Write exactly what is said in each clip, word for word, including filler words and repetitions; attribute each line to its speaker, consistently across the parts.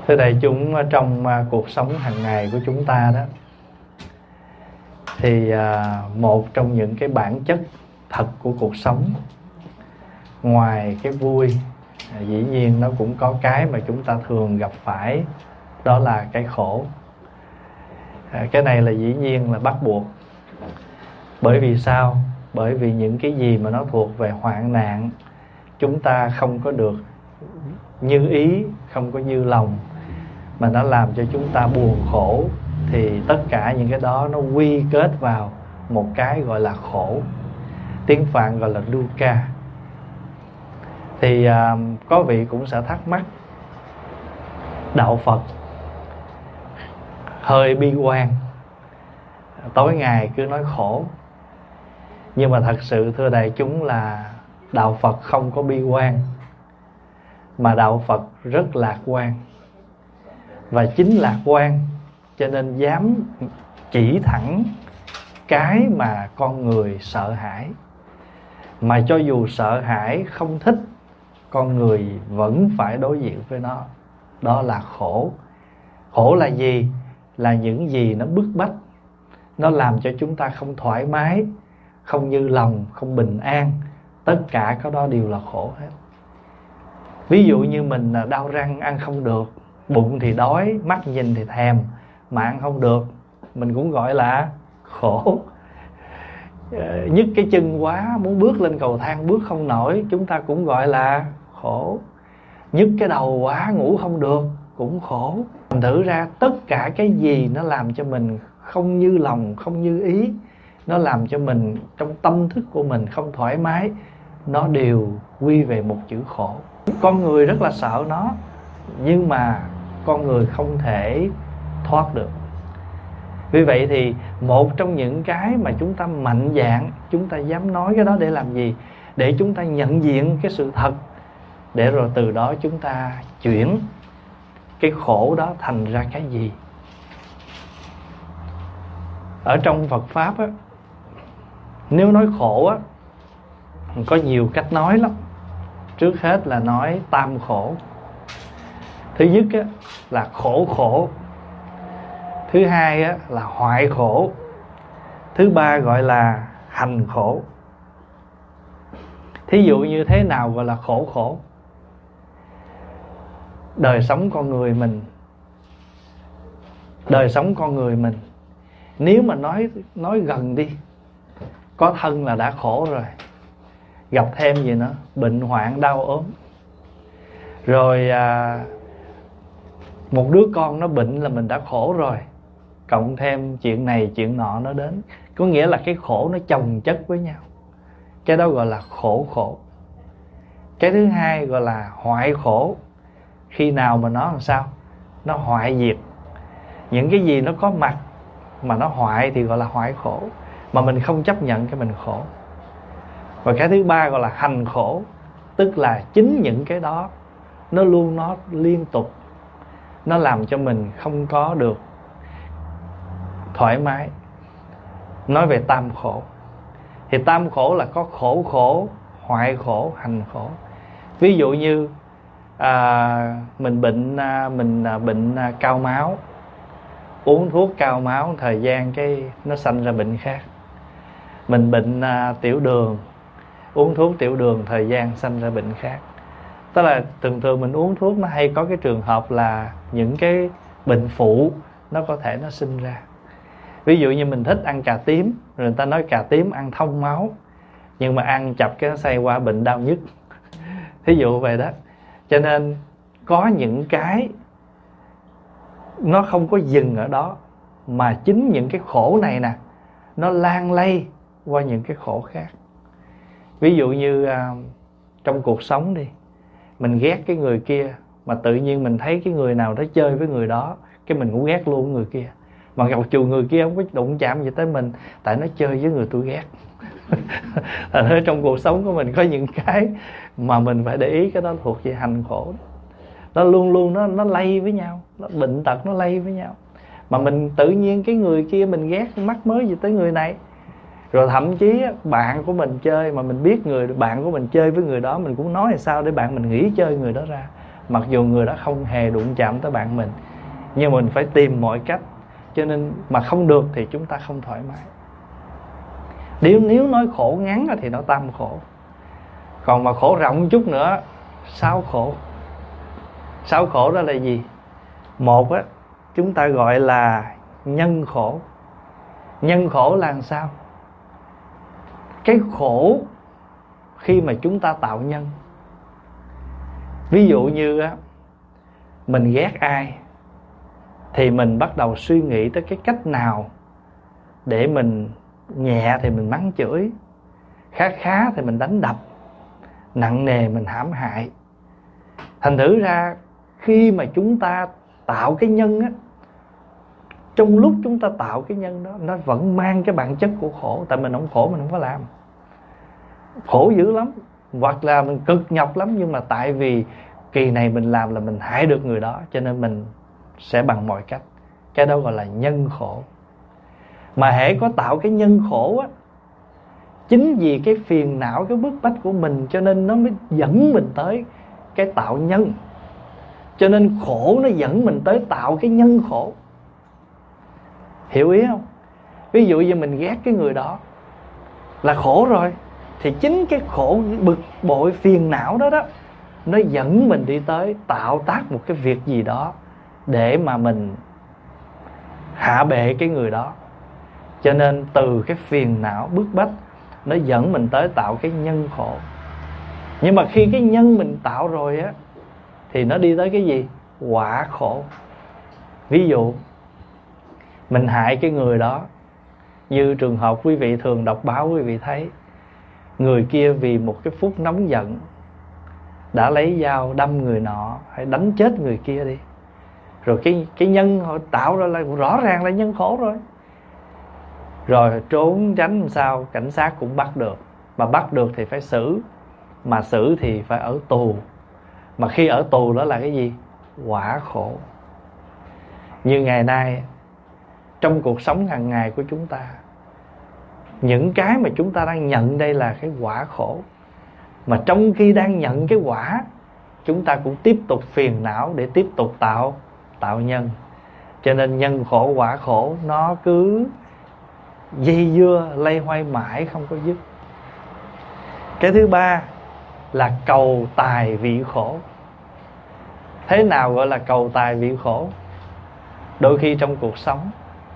Speaker 1: Thưa đại chúng, trong cuộc sống hàng ngày của chúng ta đó, thì một trong những cái bản chất thật của cuộc sống, ngoài cái vui, dĩ nhiên nó cũng có cái mà chúng ta thường gặp phải, đó là cái khổ. Cái này là dĩ nhiên là bắt buộc. Bởi vì sao? Bởi vì những cái gì mà nó thuộc về hoạn nạn, chúng ta không có được như ý, không có như lòng, mà nó làm cho chúng ta buồn khổ, thì tất cả những cái đó nó quy kết vào một cái gọi là khổ. Tiếng Phạn gọi là dukkha. Thì à, có vị cũng sẽ thắc mắc, đạo Phật hơi bi quan, tối ngày cứ nói khổ. Nhưng mà thật sự thưa đại chúng là đạo Phật không có bi quan, mà đạo Phật rất lạc quan. Và chính lạc quan cho nên dám chỉ thẳng cái mà con người sợ hãi. Mà cho dù sợ hãi, không thích, con người vẫn phải đối diện với nó. Đó là khổ. Khổ là gì? Là những gì nó bức bách, nó làm cho chúng ta không thoải mái, không như lòng, không bình an. Tất cả cái đó đều là khổ hết. Ví dụ như mình đau răng ăn không được, bụng thì đói, mắt nhìn thì thèm, mà ăn không được, mình cũng gọi là khổ. Nhức cái chân quá, muốn bước lên cầu thang bước không nổi, chúng ta cũng gọi là khổ. Nhức cái đầu quá, ngủ không được, cũng khổ. Thành thử ra tất cả cái gì nó làm cho mình không như lòng, không như ý, nó làm cho mình trong tâm thức của mình không thoải mái, nó đều quy về một chữ khổ. Con người rất là sợ nó, nhưng mà con người không thể thoát được. Vì vậy thì một trong những cái mà chúng ta mạnh dạn, chúng ta dám nói cái đó để làm gì? Để chúng ta nhận diện cái sự thật, để rồi từ đó chúng ta chuyển cái khổ đó thành ra cái gì. Ở trong Phật Pháp á, nếu nói khổ á, có nhiều cách nói lắm. Trước hết là nói tam khổ. Thứ nhất á, là khổ khổ. Thứ hai á, là hoại khổ. Thứ ba gọi là hành khổ. Thí dụ như thế nào gọi là khổ khổ? Đời sống con người mình, đời sống con người mình, nếu mà nói nói gần đi, có thân là đã khổ rồi, gặp thêm gì nữa, bệnh hoạn đau ốm, rồi à, một đứa con nó bệnh là mình đã khổ rồi, cộng thêm chuyện này chuyện nọ nó đến. Có nghĩa là cái khổ nó chồng chất với nhau. Cái đó gọi là khổ khổ. Cái thứ hai gọi là hoại khổ. Khi nào mà nó làm sao? Nó hoại diệt. Những cái gì nó có mặt mà nó hoại thì gọi là hoại khổ. Mà mình không chấp nhận cái mình khổ. Và cái thứ ba gọi là hành khổ. Tức là chính những cái đó nó luôn nó liên tục, nó làm cho mình không có được thoải mái. Nói về tam khổ, thì tam khổ là có khổ khổ, hoại khổ, hành khổ. Ví dụ như à, mình bệnh à, mình à, bệnh à, cao máu, uống thuốc cao máu thời gian cái nó sanh ra bệnh khác. Mình bệnh à, tiểu đường, uống thuốc tiểu đường thời gian sanh ra bệnh khác. Tức là thường thường mình uống thuốc nó hay có cái trường hợp là những cái bệnh phụ nó có thể nó sinh ra. Ví dụ như mình thích ăn cà tím, rồi người ta nói cà tím ăn thông máu, nhưng mà ăn chập cái nó xây qua bệnh đau nhức. Thí dụ vậy đó. Cho nên có những cái nó không có dừng ở đó, mà chính những cái khổ này nè, nó lan lây qua những cái khổ khác. Ví dụ như à, trong cuộc sống đi, mình ghét cái người kia, mà tự nhiên mình thấy cái người nào đó chơi với người đó, cái mình cũng ghét luôn người kia. Mà gặp chù người kia không có đụng chạm gì tới mình, tại nó chơi với người tôi ghét. Ở trong cuộc sống của mình có những cái mà mình phải để ý, cái đó thuộc về hành khổ. Nó luôn luôn nó, nó lây với nhau, nó bệnh tật nó lây với nhau. Mà mình tự nhiên cái người kia mình ghét, mắc mới gì tới người này. Rồi thậm chí bạn của mình chơi, mà mình biết người bạn của mình chơi với người đó, mình cũng nói là sao để bạn mình nghỉ chơi người đó ra. mặc dù người đó không hề đụng chạm tới bạn mình, nhưng mình phải tìm mọi cách. Cho nên mà không được thì chúng ta không thoải mái. Nếu, nếu nói khổ ngắn thì nó tam khổ. Còn mà khổ rộng chút nữa, sáu khổ. Sáu khổ đó là gì? Một á, chúng ta gọi là nhân khổ. Nhân khổ là làm sao? Cái khổ khi mà chúng ta tạo nhân. Ví dụ như á, mình ghét ai thì mình bắt đầu suy nghĩ tới cái cách nào để mình nhẹ thì mình mắng chửi, khá khá thì mình đánh đập, nặng nề mình hãm hại. Thành thử ra khi mà chúng ta tạo cái nhân á, trong lúc chúng ta tạo cái nhân đó, nó vẫn mang cái bản chất của khổ. Tại mình không khổ mình không có làm. Khổ dữ lắm, hoặc là mình cực nhọc lắm, nhưng mà tại vì kỳ này mình làm là mình hại được người đó, cho nên mình sẽ bằng mọi cách. Cái đó gọi là nhân khổ. Mà hễ có tạo cái nhân khổ á, chính vì cái phiền não, cái bức bách của mình, cho nên nó mới dẫn mình tới cái tạo nhân. Cho nên khổ nó dẫn mình tới tạo cái nhân khổ. Hiểu ý không? Ví dụ như mình ghét cái người đó là khổ rồi, thì chính cái khổ bực bội phiền não đó đó, nó dẫn mình đi tới tạo tác một cái việc gì đó để mà mình hạ bệ cái người đó. Cho nên từ cái phiền não bức bách, nó dẫn mình tới tạo cái nhân khổ. Nhưng mà khi cái nhân mình tạo rồi á, thì nó đi tới cái gì? Quả khổ. Ví dụ mình hại cái người đó, như trường hợp quý vị thường đọc báo, quý vị thấy người kia vì một cái phút nóng giận đã lấy dao đâm người nọ, hay đánh chết người kia đi. Rồi cái, cái nhân họ tạo ra là rõ ràng là nhân khổ rồi. Rồi trốn tránh làm sao, cảnh sát cũng bắt được. Mà bắt được thì phải xử. Mà xử thì phải ở tù. Mà khi ở tù đó là cái gì? Quả khổ. Như ngày nay, trong cuộc sống hàng ngày của chúng ta, những cái mà chúng ta đang nhận đây là cái quả khổ. Mà trong khi đang nhận cái quả, chúng ta cũng tiếp tục phiền não để tiếp tục tạo tạo nhân. Cho nên nhân khổ quả khổ nó cứ dây dưa lây hoay mãi không có dứt. Cái thứ ba là cầu tài vị khổ. Thế nào gọi là cầu tài vị khổ? Đôi khi trong cuộc sống,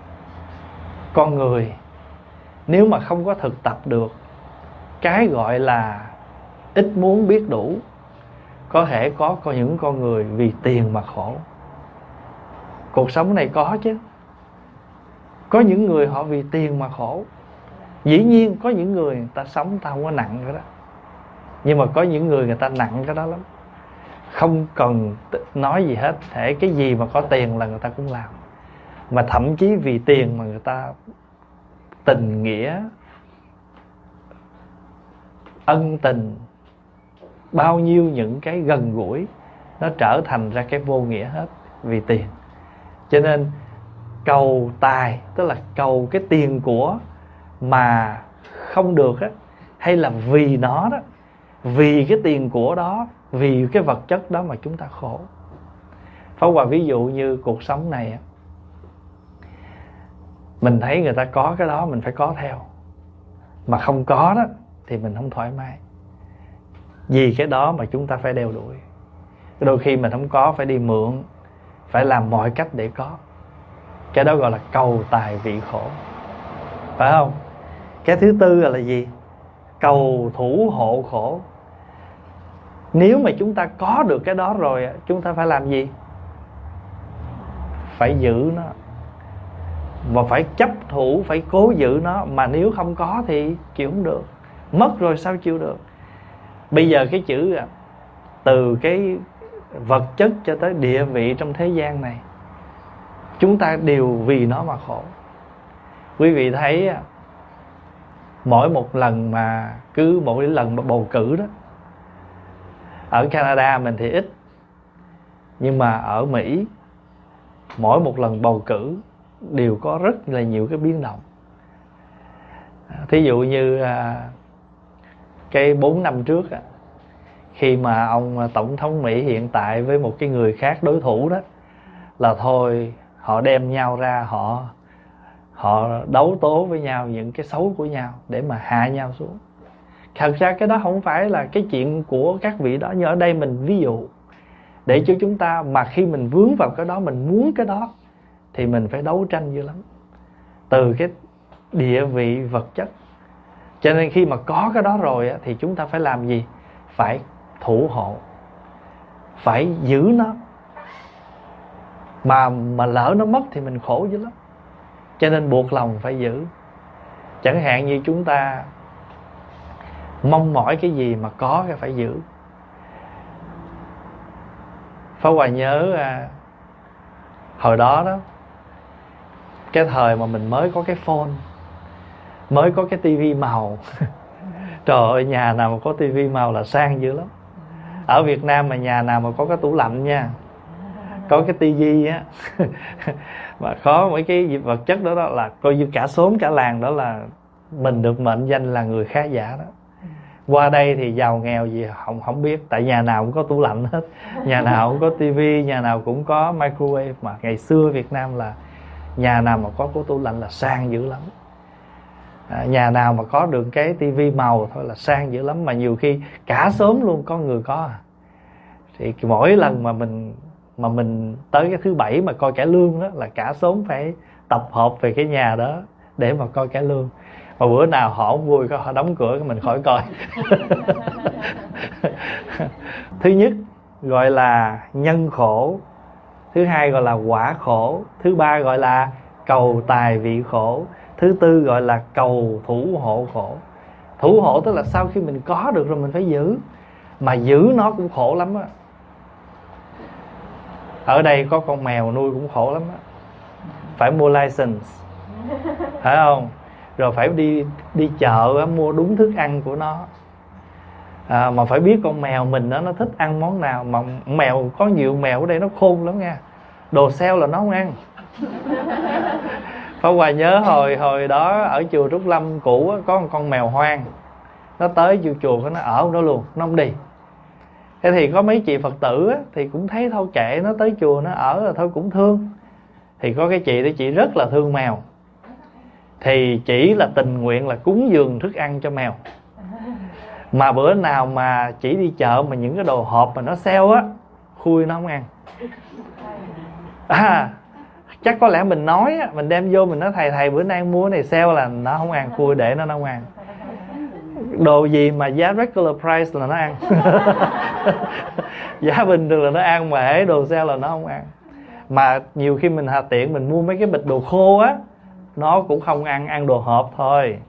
Speaker 1: con người nếu mà không có thực tập được cái gọi là ít muốn biết đủ, có thể có, có những con người vì tiền mà khổ. Cuộc sống này có chứ. Có những người họ vì tiền mà khổ. Dĩ nhiên có những người người ta sống ta không có nặng cái đó. Nhưng mà có những người người ta nặng cái đó lắm. Không cần nói gì hết, thể cái gì mà có tiền là người ta cũng làm. Mà thậm chí vì tiền mà người ta tình nghĩa, ân tình, bao nhiêu những cái gần gũi, nó trở thành ra cái vô nghĩa hết vì tiền. Cho nên cầu tài, tức là cầu cái tiền của mà không được á, hay là vì nó đó, vì cái tiền của đó, vì cái vật chất đó mà chúng ta khổ. Pháp Hòa ví dụ như cuộc sống này á, mình thấy người ta có cái đó mình phải có theo, mà không có đó thì mình không thoải mái. Vì cái đó mà chúng ta phải đeo đuổi. Đôi khi mình không có phải đi mượn, phải làm mọi cách để có. Cái đó gọi là cầu tài vị khổ, phải không? Cái thứ tư là gì? Cầu thủ hộ khổ. Nếu mà chúng ta có được cái đó rồi, chúng ta phải làm gì? Phải giữ nó, mà phải chấp thủ, phải cố giữ nó. Mà nếu không có thì chịu không được. Mất rồi sao chịu được? Bây giờ cái chữ từ cái vật chất cho tới địa vị trong thế gian này, chúng ta đều vì nó mà khổ. Quý vị thấy mỗi một lần mà cứ mỗi lần mà bầu cử đó, ở Canada mình thì ít, nhưng mà ở Mỹ mỗi một lần bầu cử đều có rất là nhiều cái biến động. Thí dụ như cái bốn năm trước á, khi mà ông tổng thống Mỹ hiện tại với một cái người khác đối thủ đó, là thôi họ đem nhau ra, họ họ đấu tố với nhau những cái xấu của nhau để mà hạ nhau xuống. Thật ra cái đó không phải là cái chuyện của các vị đó, nhưng ở đây mình ví dụ để cho chúng ta, mà khi mình vướng vào cái đó, mình muốn cái đó, thì mình phải đấu tranh dữ lắm, từ cái địa vị vật chất. Cho nên khi mà có cái đó rồi thì chúng ta phải làm gì? Phải thủ hộ, phải giữ nó. Mà mà lỡ nó mất thì mình khổ dữ lắm. Cho nên buộc lòng phải giữ. Chẳng hạn như chúng ta mong mỏi cái gì mà có cái phải giữ. Pháp Hòa nhớ à, hồi đó đó, cái thời mà mình mới có cái phone, mới có cái tivi màu trời ơi, nhà nào mà có tivi màu là sang dữ lắm. Ở Việt Nam mà nhà nào mà có cái tủ lạnh nha, có cái tivi á mà có mấy cái vật chất đó, đó là coi như cả xóm cả làng đó là mình được mệnh danh là người khá giả đó. Qua đây thì giàu nghèo gì không không biết, tại nhà nào cũng có tủ lạnh hết, nhà nào cũng có tivi, nhà nào cũng có microwave. Mà ngày xưa Việt Nam là nhà nào mà có cái tủ lạnh là sang dữ lắm. À, nhà nào mà có được cái tivi màu thôi là sang dữ lắm. Mà nhiều khi cả xóm luôn có người có. Thì mỗi lần mà mình mà mình tới cái thứ bảy mà coi cải lương đó, là cả xóm phải tập hợp về cái nhà đó để mà coi cải lương. Mà bữa nào họ không vui, họ đóng cửa mình khỏi coi. Thứ nhất gọi là nhân khổ, thứ hai gọi là quả khổ, thứ ba gọi là cầu tài vị khổ, thứ tư gọi là cầu thủ hộ khổ. Thủ hộ tức là sau khi mình có được rồi mình phải giữ. Mà giữ nó cũng khổ lắm á. Ở đây có con mèo nuôi cũng khổ lắm á. Phải mua license, phải không? Rồi phải đi đi chợ mua đúng thức ăn của nó. À, mà phải biết con mèo mình đó, nó thích ăn món nào. Mà mèo, có nhiều mèo ở đây nó khôn lắm nha, đồ xeo là nó không ăn. Pháp Hòa nhớ hồi hồi đó ở chùa Trúc Lâm cũ á, có một con mèo hoang. Nó tới chùa chùa nó ở đó luôn, nó không đi. Thế thì có mấy chị Phật tử á, thì cũng thấy thôi kệ nó, tới chùa nó ở rồi thôi cũng thương. Thì có cái chị đó, chị rất là thương mèo, thì chỉ là tình nguyện là cúng dường thức ăn cho mèo. Mà bữa nào mà chỉ đi chợ mà những cái đồ hộp mà nó xeo á, khui nó không ăn. À, chắc có lẽ mình nói á, mình đem vô mình nói thầy thầy bữa nay mua này xeo là nó không ăn, khui để nó không ăn. Đồ gì mà giá regular price là nó ăn. Giá bình thường là nó ăn, mà hễ đồ sale là nó không ăn. Mà nhiều khi mình hà tiện mình mua mấy cái bịch đồ khô á, nó cũng không ăn, ăn đồ hộp thôi.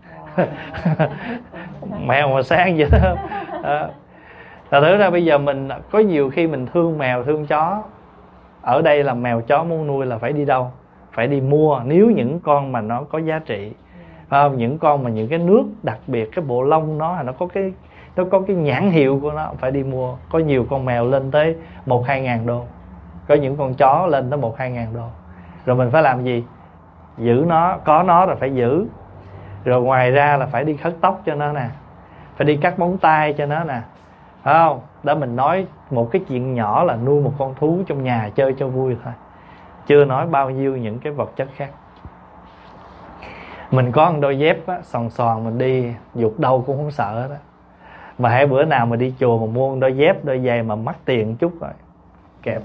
Speaker 1: Mèo mà sang vậy đó. À, thật thử ra bây giờ mình có nhiều khi mình thương mèo thương chó. Ở đây là mèo chó muốn nuôi là phải đi đâu? Phải đi mua, nếu những con mà nó có giá trị. Phải không? Những con mà những cái nước đặc biệt, cái bộ lông nó nó có cái nó có cái nhãn hiệu của nó, phải đi mua. Có nhiều con mèo lên tới một hai ngàn đô, có những con chó lên tới một hai ngàn đô. Rồi mình phải làm gì? Giữ nó, có nó rồi phải giữ. Rồi ngoài ra là phải đi cắt tóc cho nó nè, phải đi cắt móng tay cho nó nè, phải không? Đó, mình nói một cái chuyện nhỏ là nuôi một con thú trong nhà chơi cho vui thôi, chưa nói bao nhiêu những cái vật chất khác. Mình có một đôi dép á, sòn sòn mình đi dục đâu cũng không sợ đó. Mà hãy bữa nào mà đi chùa mà mua một đôi dép, đôi giày mà mắc tiền chút rồi kẹp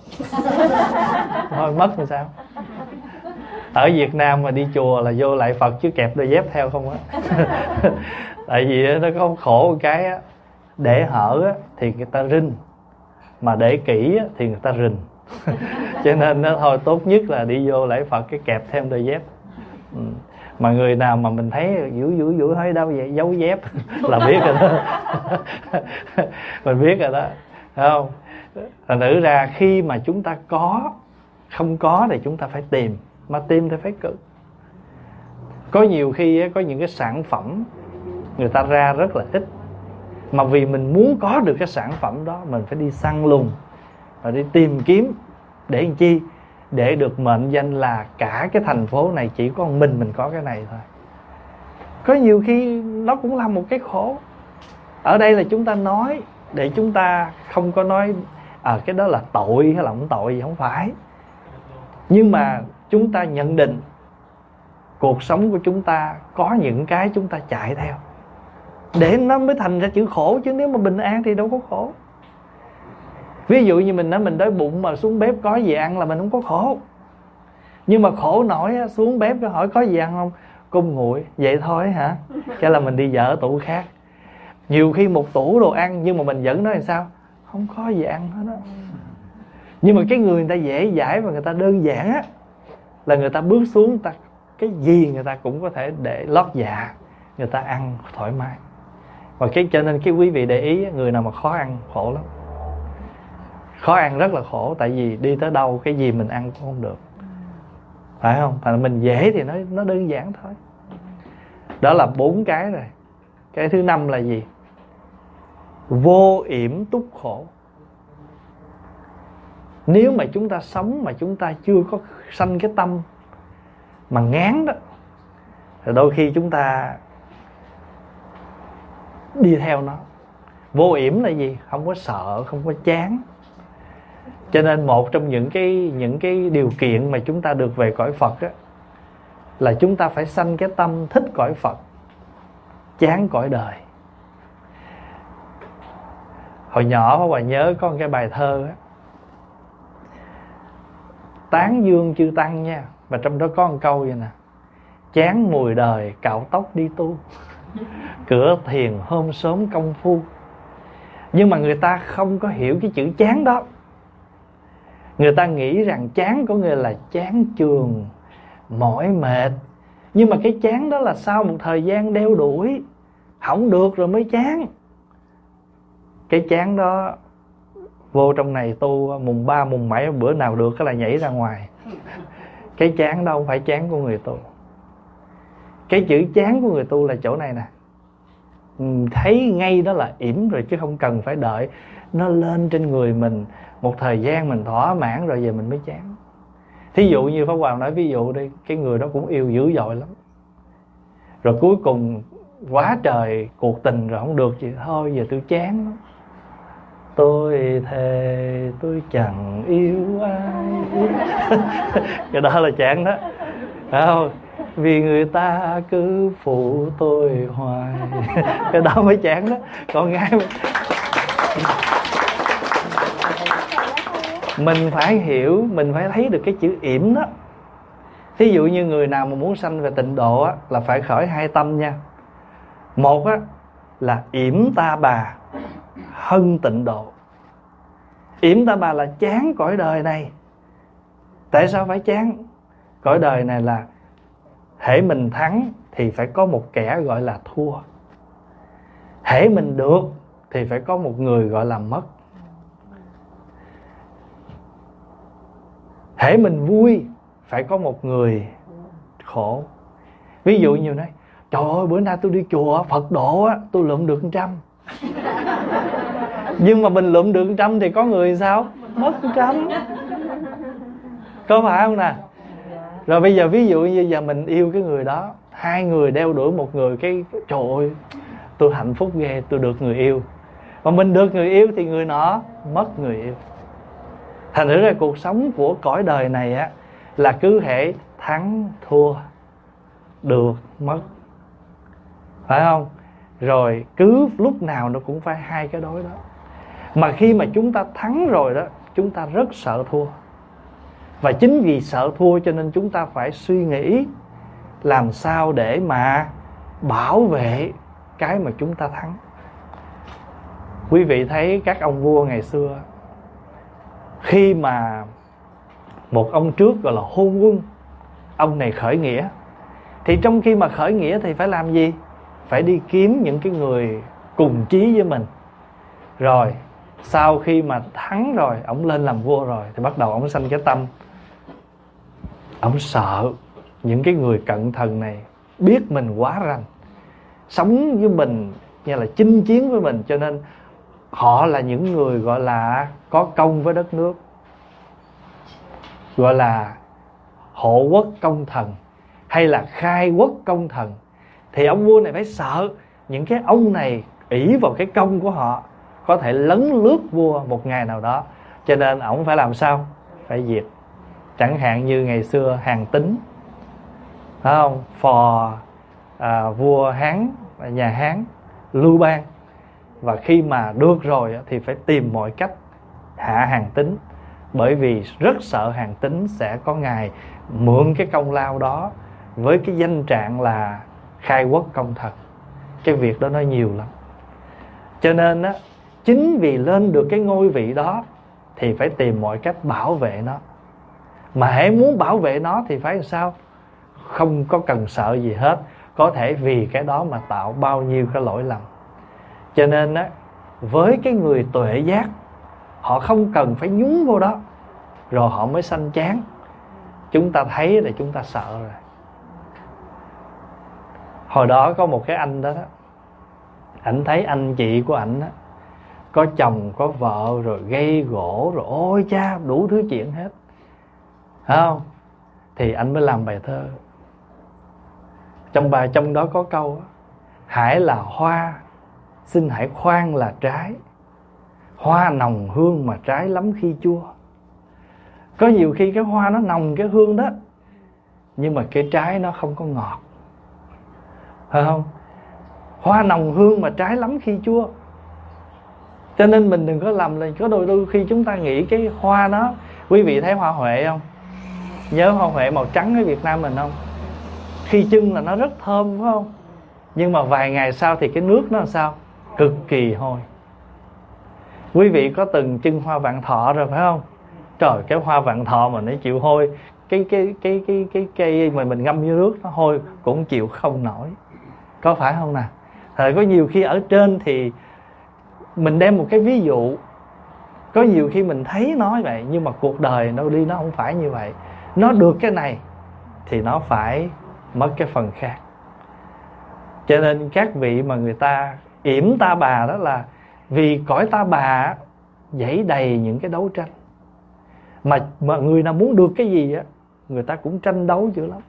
Speaker 1: thôi mất thì sao? Ở Việt Nam mà đi chùa là vô lại Phật chứ kẹp đôi dép theo không á. Tại vì nó có khổ một cái á, để hở á, thì người ta rinh, mà để kỹ á, thì người ta rình. Cho nên nó thôi tốt nhất là đi vô lễ Phật cái kẹp thêm đôi dép. Ừ. Mà người nào mà mình thấy vũ vũ vũ hơi đâu vậy, giấu dép là biết rồi đó. Mình biết rồi đó, phải không? Thành thử ra khi mà chúng ta có, không có thì chúng ta phải tìm, mà tìm thì phải cực. Có nhiều khi có những cái sản phẩm người ta ra rất là ít, mà vì mình muốn có được cái sản phẩm đó, mình phải đi săn lùng và đi tìm kiếm. Để làm chi? Để được mệnh danh là cả cái thành phố này chỉ có mình mình có cái này thôi. Có nhiều khi nó cũng là một cái khổ. Ở đây là chúng ta nói để chúng ta không có nói à, cái đó là tội hay là không tội gì, không phải. Nhưng mà chúng ta nhận định cuộc sống của chúng ta có những cái chúng ta chạy theo, để nó mới thành ra chữ khổ. Chứ nếu mà bình an thì đâu có khổ. Ví dụ như mình nói mình đói bụng mà xuống bếp có gì ăn là mình không có khổ. Nhưng mà khổ nổi xuống bếp cái hỏi có gì ăn không, cung nguội vậy thôi hả, cái là mình đi dở tủ khác. Nhiều khi một tủ đồ ăn nhưng mà mình vẫn nói làm sao không có gì ăn hết đó. Nhưng mà cái người người ta dễ dãi và người ta đơn giản á, là người ta bước xuống, người ta cái gì người ta cũng có thể để lót dạ, người ta ăn thoải mái. Và cái cho nên cái quý vị để ý, người nào mà khó ăn khổ lắm. Khó ăn rất là khổ, tại vì đi tới đâu cái gì mình ăn cũng không được, phải không? Tại mình dễ thì nó nó đơn giản thôi. Đó là bốn cái rồi. Cái thứ năm là gì? Vô yểm túc khổ. Nếu mà chúng ta sống mà chúng ta chưa có sanh cái tâm mà ngán đó, thì đôi khi chúng ta đi theo nó. Vô yểm là gì? Không có sợ, không có chán. Cho nên một trong những cái những cái điều kiện mà chúng ta được về cõi Phật á, là chúng ta phải sanh cái tâm thích cõi Phật, chán cõi đời. Hồi nhỏ Pháp Hòa nhớ có một cái bài thơ á, tán dương chư tăng nha, và trong đó có một câu vậy nè: chán mùi đời cạo tóc đi tu, cửa thiền hôm sớm công phu. Nhưng mà người ta không có hiểu cái chữ chán đó. Người ta nghĩ rằng chán có nghĩa là chán chường, mỏi mệt. Nhưng mà cái chán đó là sau một thời gian đeo đuổi, không được rồi mới chán. Cái chán đó vô trong này tu mùng ba mùng bảy bữa nào được cái là nhảy ra ngoài. Cái chán đâu phải chán của người tu. Cái chữ chán của người tu là chỗ này nè, thấy ngay đó là yểm rồi, chứ không cần phải đợi nó lên trên người mình một thời gian mình thỏa mãn rồi về mình mới chán. Thí dụ như Pháp Hòa nói ví dụ đi, cái người đó cũng yêu dữ dội lắm, rồi cuối cùng quá trời cuộc tình rồi không được gì, thôi giờ tôi chán lắm, tôi thề tôi chẳng yêu ai. Cái đó là chán đó, phải không? Vì người ta cứ phụ tôi hoài. Cái đó mới chán đó. Còn ngay mình phải hiểu, mình phải thấy được cái chữ yểm đó. Thí dụ như người nào mà muốn sanh về tịnh độ á, là phải khởi hai tâm nha. Một á, là yểm ta bà hân tịnh độ. Yểm ta bà là chán cõi đời này. Tại sao phải chán? Cõi đời này là hễ mình thắng thì phải có một kẻ gọi là thua, hễ mình được thì phải có một người gọi là mất. Hễ mình vui phải có một người khổ. Ví dụ như này: trời ơi bữa nay tôi đi chùa Phật độ á, tôi lượm được một trăm. Nhưng mà mình lượm được một trăm thì có người sao? Mất một trăm. Có phải không nè? Rồi bây giờ ví dụ như giờ mình yêu cái người đó, hai người đeo đuổi một người, cái trời ơi tôi hạnh phúc ghê, tôi được người yêu. Mà mình được người yêu thì người nọ mất người yêu. Thành thử ra cuộc sống của cõi đời này á, là cứ hễ thắng thua, được mất, phải không? Rồi cứ lúc nào nó cũng phải hai cái đối đó. Mà khi mà chúng ta thắng rồi đó, chúng ta rất sợ thua. Và chính vì sợ thua cho nên chúng ta phải suy nghĩ làm sao để mà bảo vệ cái mà chúng ta thắng. Quý vị thấy các ông vua ngày xưa, khi mà một ông trước gọi là hôn quân, ông này khởi nghĩa, thì trong khi mà khởi nghĩa thì phải làm gì? Phải đi kiếm những cái người cùng chí với mình. Rồi sau khi mà thắng rồi, ông lên làm vua rồi, thì bắt đầu ông sanh cái tâm ông sợ những cái người cận thần này biết mình quá rành, sống với mình như là chinh chiến với mình, cho nên họ là những người gọi là có công với đất nước, gọi là hộ quốc công thần hay là khai quốc công thần. Thì ông vua này phải sợ những cái ông này ỷ vào cái công của họ, có thể lấn lướt vua một ngày nào đó, cho nên ổng phải làm sao? Phải diệt. Chẳng hạn như ngày xưa Hàn Tín, phải không? Phò à, vua Hán, nhà Hán Lưu Bang, và khi mà được rồi thì phải tìm mọi cách hạ Hàn Tín, bởi vì rất sợ Hàn Tín sẽ có ngày mượn cái công lao đó với cái danh trạng là khai quốc công thần. Cái việc đó nó nhiều lắm. Cho nên á, chính vì lên được cái ngôi vị đó thì phải tìm mọi cách bảo vệ nó. Mà hễ muốn bảo vệ nó thì phải làm sao? Không có cần sợ gì hết. Có thể vì cái đó mà tạo bao nhiêu cái lỗi lầm. Cho nên á, với cái người tuệ giác, họ không cần phải nhúng vô đó rồi họ mới sanh chán. Chúng ta thấy là chúng ta sợ rồi. Hồi đó có một cái anh đó đó, ảnh thấy anh chị của ảnh đó có chồng có vợ rồi gây gỗ rồi ôi cha đủ thứ chuyện hết, phải không? Thì anh mới làm bài thơ. Trong bài trong đó có câu: hãy là hoa, xin hãy khoan là trái. Hoa nồng hương mà trái lắm khi chua. Có nhiều khi cái hoa nó nồng cái hương đó, nhưng mà cái trái nó không có ngọt, phải không? Hoa nồng hương mà trái lắm khi chua. Cho nên mình đừng có làm là có đôi đôi khi chúng ta nghĩ cái hoa đó. Quý vị thấy hoa huệ không? Nhớ hoa huệ màu trắng ở Việt Nam mình không? Khi chưng là nó rất thơm, phải không? Nhưng mà vài ngày sau thì cái nước nó làm sao? Cực kỳ hôi. Quý vị có từng chưng hoa vạn thọ rồi phải không? Trời, cái hoa vạn thọ mà nó chịu hôi, cái cái cái cái cái cây mà mình ngâm vô nước nó hôi cũng chịu không nổi, có phải không nào? Thời có nhiều khi ở trên thì mình đem một cái ví dụ, có nhiều khi mình thấy nói vậy, nhưng mà cuộc đời nó đi nó không phải như vậy. Nó được cái này thì nó phải mất cái phần khác. Cho nên các vị mà người ta yểm ta bà đó là vì cõi ta bà dẫy đầy những cái đấu tranh. Mà, mà người nào muốn được cái gì á, người ta cũng tranh đấu dữ lắm.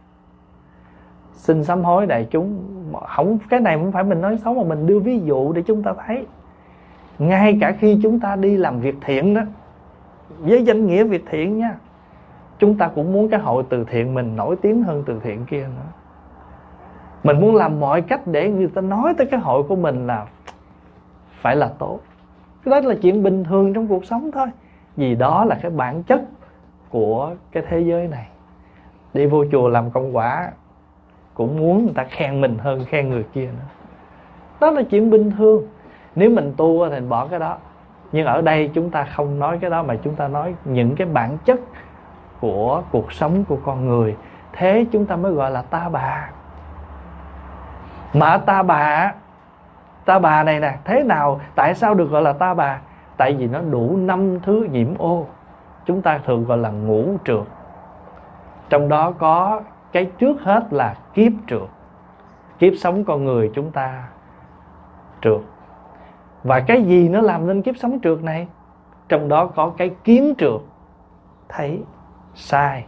Speaker 1: Xin sám hối đại chúng, không, cái này không phải mình nói xấu, mà mình đưa ví dụ để chúng ta thấy. Ngay cả khi chúng ta đi làm việc thiện đó, với danh nghĩa việc thiện nha, chúng ta cũng muốn cái hội từ thiện mình nổi tiếng hơn từ thiện kia nữa. Mình muốn làm mọi cách để người ta nói tới cái hội của mình là phải là tốt. Cái đó là chuyện bình thường trong cuộc sống thôi. Vì đó là cái bản chất của cái thế giới này. Đi vô chùa làm công quả cũng muốn người ta khen mình hơn khen người kia nữa. Đó là chuyện bình thường. Nếu mình tu thì mình bỏ cái đó. Nhưng ở đây chúng ta không nói cái đó, mà chúng ta nói những cái bản chất của cuộc sống của con người. Thế chúng ta mới gọi là ta bà. Mà ta bà, ta bà này nè, thế nào, tại sao được gọi là ta bà? Tại vì nó đủ năm thứ nhiễm ô. Chúng ta thường gọi là ngũ trượt. Trong đó có cái trước hết là kiếp trượt. Kiếp sống con người chúng ta trượt. Và cái gì nó làm nên kiếp sống trượt này? Trong đó có cái kiến trượt. Thấy sai,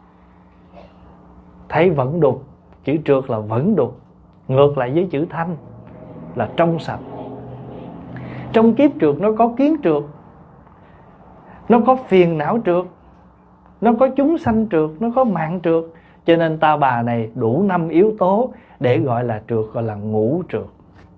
Speaker 1: thấy vẫn đục. Chữ trượt là vẫn đục. Ngược lại với chữ thanh là trong sạch. Trong kiếp trượt nó có kiến trượt, nó có phiền não trượt, nó có chúng sanh trượt, nó có mạng trượt. Cho nên ta bà này đủ năm yếu tố để gọi là trượt, gọi là ngũ trượt.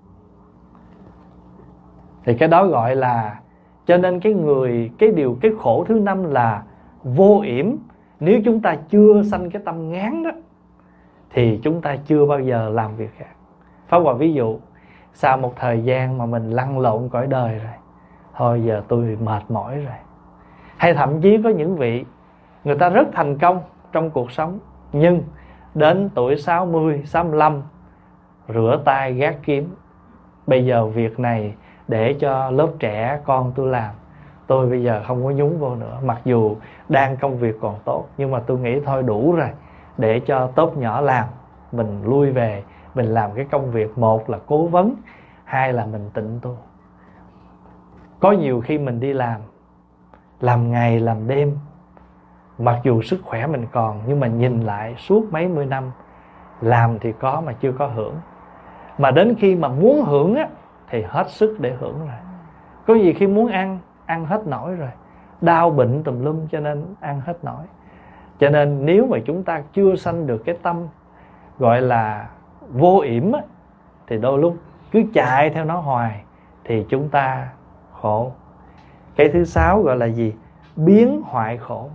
Speaker 1: Thì cái đó gọi là, cho nên cái người, cái điều, cái khổ thứ năm là vô yểm. Nếu chúng ta chưa sanh cái tâm ngán đó thì chúng ta chưa bao giờ làm việc khác. Pháp Hòa ví dụ, sau một thời gian mà mình lăn lộn cõi đời rồi, thôi giờ tôi mệt mỏi rồi. Hay thậm chí có những vị, người ta rất thành công trong cuộc sống, nhưng đến tuổi sáu mươi, sáu mươi lăm rửa tay gác kiếm. Bây giờ việc này để cho lớp trẻ con tôi làm, tôi bây giờ không có nhúng vô nữa. Mặc dù đang công việc còn tốt, nhưng mà tôi nghĩ thôi đủ rồi, để cho tốp nhỏ làm, mình lui về, mình làm cái công việc, một là cố vấn, hai là mình tịnh tu. Có nhiều khi mình đi làm, làm ngày làm đêm, mặc dù sức khỏe mình còn, nhưng mà nhìn lại suốt mấy mươi năm, làm thì có mà chưa có hưởng. Mà đến khi mà muốn hưởng á, thì hết sức để hưởng rồi. Có gì khi muốn ăn, ăn hết nổi rồi, đau bệnh tùm lum cho nên ăn hết nổi. Cho nên nếu mà chúng ta chưa sanh được cái tâm gọi là vô yểm á, thì đôi lúc cứ chạy theo nó hoài thì chúng ta khổ. Cái thứ sáu gọi là gì? Biến hoại khổ.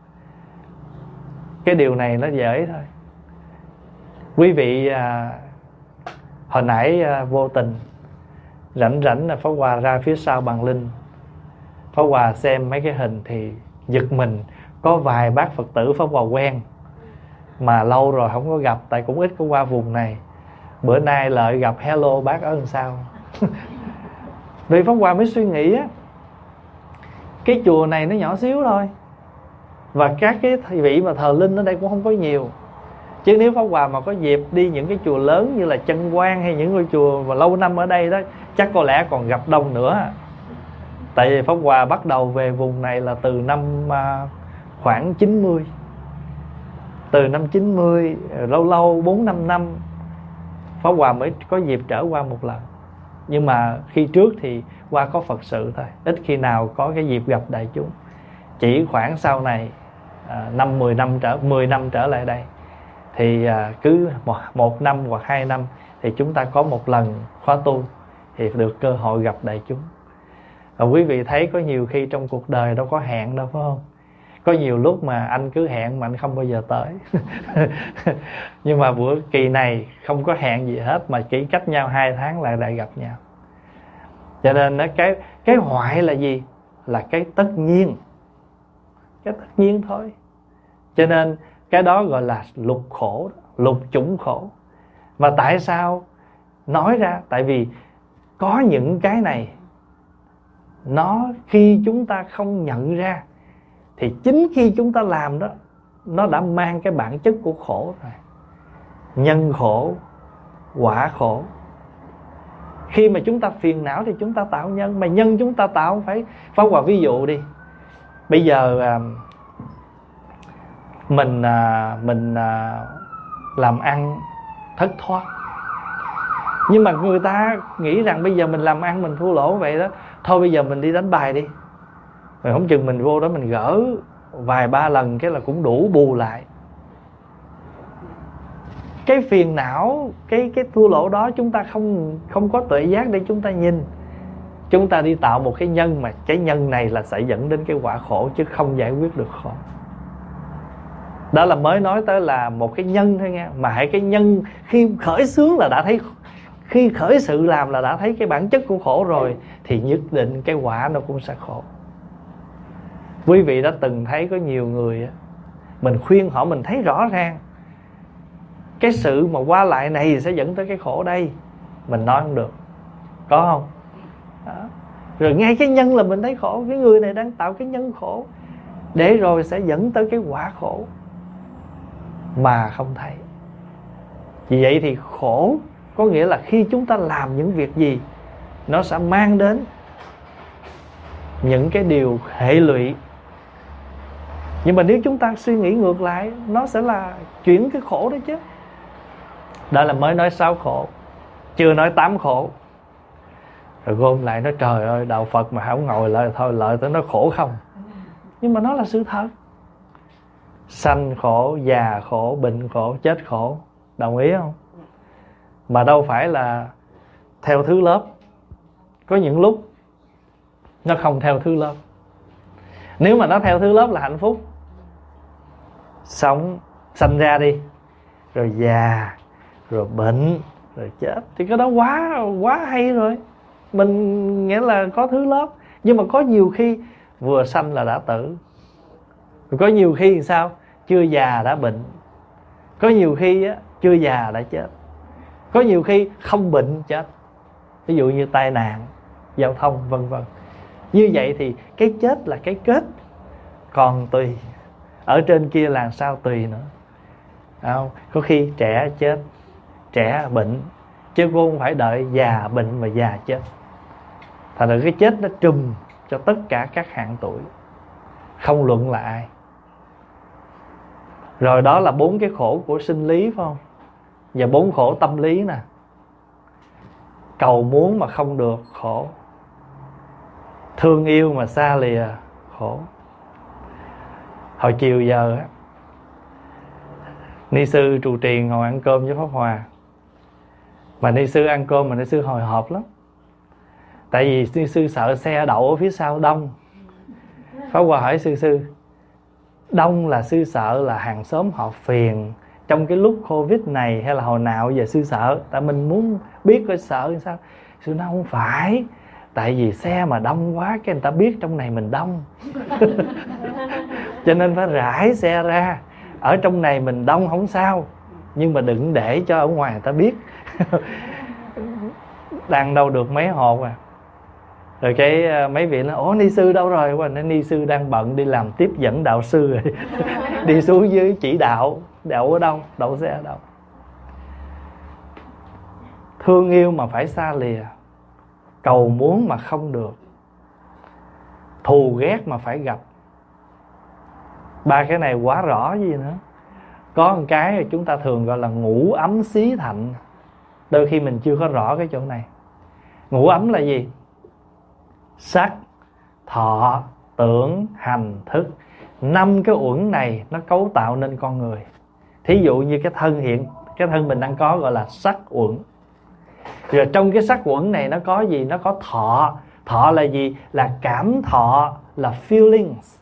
Speaker 1: Cái điều này nó dễ thôi. Quý vị à, hồi nãy à, vô tình rảnh rảnh là Pháp Hòa ra phía sau bằng linh, Pháp Hòa xem mấy cái hình thì giật mình. Có vài bác Phật tử Pháp Hòa quen mà lâu rồi không có gặp, tại cũng ít có qua vùng này. Bữa nay Lợi gặp, hello bác ở làm sao. Vì Pháp Hòa mới suy nghĩ á, cái chùa này nó nhỏ xíu thôi, và các cái vị mà thờ linh ở đây cũng không có nhiều. Chứ nếu Pháp Hòa mà có dịp đi những cái chùa lớn như là Chân Quang hay những ngôi chùa mà lâu năm ở đây đó, chắc có lẽ còn gặp đông nữa. Tại vì Pháp Hòa bắt đầu về vùng này là từ năm uh, khoảng chín mươi. Từ năm chín mươi, lâu lâu bốn năm năm Pháp Hòa mới có dịp trở qua một lần. Nhưng mà khi trước thì qua có Phật sự thôi, ít khi nào có cái dịp gặp đại chúng. Chỉ khoảng sau này à, năm mười năm trở mười năm trở lại đây thì à, cứ một, một năm hoặc hai năm thì chúng ta có một lần khóa tu thì được cơ hội gặp đại chúng. Và quý vị thấy có nhiều khi trong cuộc đời đâu có hẹn đâu, phải không? Có nhiều lúc mà anh cứ hẹn mà anh không bao giờ tới. Nhưng mà bữa kỳ này không có hẹn gì hết, mà chỉ cách nhau hai tháng lại lại gặp nhau. Cho nên cái cái hoại là gì? Là cái tất nhiên, cái tất nhiên thôi. Cho nên cái đó gọi là lục khổ, lục chủng khổ. Mà tại sao nói ra? Tại vì có những cái này nó khi chúng ta không nhận ra thì chính khi chúng ta làm đó, nó đã mang cái bản chất của khổ rồi. Nhân khổ, quả khổ. Khi mà chúng ta phiền não thì chúng ta tạo nhân. Mà nhân chúng ta tạo không phải. Pháp Hòa ví dụ đi. Bây giờ à, Mình à, Mình à, làm ăn thất thoát, nhưng mà người ta nghĩ rằng bây giờ mình làm ăn mình thua lỗ vậy đó, thôi bây giờ mình đi đánh bài đi. Rồi không chừng mình vô đó mình gỡ vài ba lần cái là cũng đủ bù lại. Cái phiền não, cái cái thua lỗ đó chúng ta không không có tuệ giác để chúng ta nhìn. Chúng ta đi tạo một cái nhân, mà cái nhân này là sẽ dẫn đến cái quả khổ chứ không giải quyết được khổ. Đó là mới nói tới là một cái nhân thôi nha. Mà hãy cái nhân khi khởi xướng là đã thấy, khi khởi sự làm là đã thấy cái bản chất của khổ rồi, thì nhất định cái quả nó cũng sẽ khổ. Quý vị đã từng thấy có nhiều người, mình khuyên họ mình thấy rõ ràng cái sự mà qua lại này sẽ dẫn tới cái khổ đây, mình nói không được. Có không? Đó. Rồi ngay cái nhân là mình thấy khổ. Cái người này đang tạo cái nhân khổ, để rồi sẽ dẫn tới cái quả khổ mà không thấy. Vì vậy thì khổ có nghĩa là khi chúng ta làm những việc gì, nó sẽ mang đến những cái điều hệ lụy. Nhưng mà nếu chúng ta suy nghĩ ngược lại, nó sẽ là chuyển cái khổ đó chứ. Đó là mới nói sáu khổ, chưa nói tám khổ. Rồi gom lại nói trời ơi, đạo Phật mà không ngồi lại thôi, lợi tới nó khổ không. Nhưng mà nó là sự thật. Sanh khổ, già khổ, bệnh khổ, chết khổ. Đồng ý không? Mà đâu phải là theo thứ lớp. Có những lúc nó không theo thứ lớp. Nếu mà nó theo thứ lớp là hạnh phúc. Sống, sanh ra đi, rồi già, rồi bệnh, rồi chết, thì cái đó quá quá hay rồi. Mình nghĩa là có thứ lớp. Nhưng mà có nhiều khi vừa sanh là đã tử. Rồi có nhiều khi sao? Chưa già đã bệnh. Có nhiều khi á, chưa già đã chết. Có nhiều khi không bệnh chết. Ví dụ như tai nạn giao thông vân vân. Như vậy thì cái chết là cái kết. Còn tùy ở trên kia là sao tùy nữa. Không? Có khi trẻ chết, trẻ bệnh, chứ cô không phải đợi già bệnh mà già chết. Thành ra cái chết nó trùm cho tất cả các hạng tuổi, không luận là ai. Rồi đó là bốn cái khổ của sinh lý, phải không? Và bốn khổ tâm lý nè. Cầu muốn mà không được khổ. Thương yêu mà xa lìa khổ. Hồi chiều giờ á, ni sư trụ trì ngồi ăn cơm với Pháp Hòa, mà ni sư ăn cơm mà ni sư hồi hộp lắm. Tại vì ni sư sợ xe đậu ở phía sau đông. Pháp Hòa hỏi sư sư, đông là sư sợ là hàng xóm họ phiền trong cái lúc Covid này hay là hồi nào giờ sư sợ? Tại mình muốn biết coi sợ làm sao. Sư nói không phải, tại vì xe mà đông quá cái người ta biết trong này mình đông. Cho nên phải rải xe ra. Ở trong này mình đông không sao, nhưng mà đừng để cho ở ngoài người ta biết. Đang đâu được mấy hộp à. Rồi cái mấy vị nói, ủa ni sư đâu rồi? Qua nên ni sư đang bận đi làm tiếp dẫn đạo sư rồi. Đi xuống dưới chỉ đạo. Đậu ở đâu? Đậu xe ở đâu? Thương yêu mà phải xa lìa, cầu muốn mà không được, thù ghét mà phải gặp. Ba cái này quá rõ gì nữa. Có một cái chúng ta thường gọi là ngũ ấm xí thạnh. Đôi khi mình chưa có rõ cái chỗ này. Ngũ ấm là gì? Sắc, thọ, tưởng, hành, thức. Năm cái uẩn này nó cấu tạo nên con người. Thí dụ như cái thân hiện, cái thân mình đang có gọi là sắc uẩn. Rồi trong cái sắc uẩn này nó có gì? Nó có thọ. Thọ là gì? Là cảm thọ, là feelings.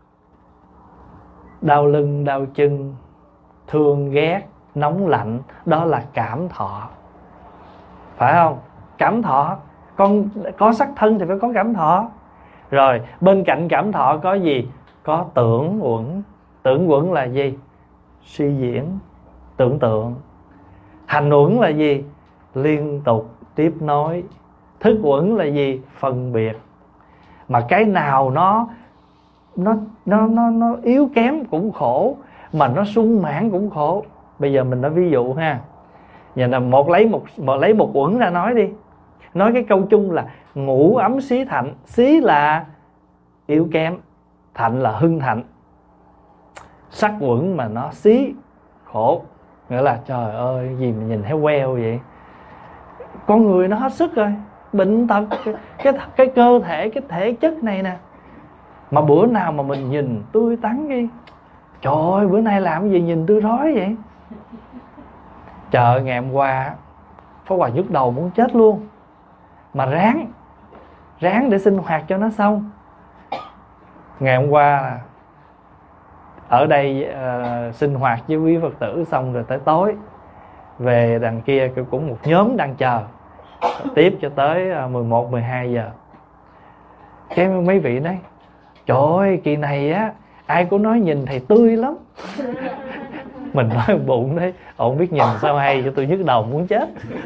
Speaker 1: Đau lưng, đau chân, thương ghét, nóng lạnh, đó là cảm thọ. Phải không? Cảm thọ. Con có sắc thân thì phải có cảm thọ. Rồi bên cạnh cảm thọ có gì? Có tưởng uẩn. Tưởng uẩn là gì? Suy diễn, tưởng tượng. Hành uẩn là gì? Liên tục, tiếp nối. Thức uẩn là gì? Phân biệt. Mà cái nào nó nó nó nó nó yếu kém cũng khổ, mà nó sung mãn cũng khổ. Bây giờ mình nói ví dụ ha. Giờ là một lấy một một lấy một uẩn ra nói đi. Nói cái câu chung là ngũ ấm xí thạnh. Xí là yếu kém, thạnh là hưng thạnh. Sắc uẩn mà nó xí, khổ. Nghĩa là trời ơi, gì mà nhìn thấy queo vậy. Con người nó hết sức rồi, bệnh tật, cái, cái, cái cơ thể, cái thể chất này nè. Mà bữa nào mà mình nhìn tươi tắn đi, trời ơi bữa nay làm gì nhìn tươi rói vậy. Trời, ngày hôm qua Pháp Hòa nhức đầu muốn chết luôn, mà ráng Ráng để sinh hoạt cho nó xong. Ngày hôm qua ở đây uh, sinh hoạt với quý Phật tử xong rồi tới tối về đằng kia cũng một nhóm đang chờ tiếp cho tới mười một, mười hai giờ. Cái mấy vị nói, trời ơi kỳ này á ai cũng nói nhìn thầy tươi lắm. Mình nói bụng đấy, ông biết nhìn sao hay, cho tôi nhức đầu muốn chết.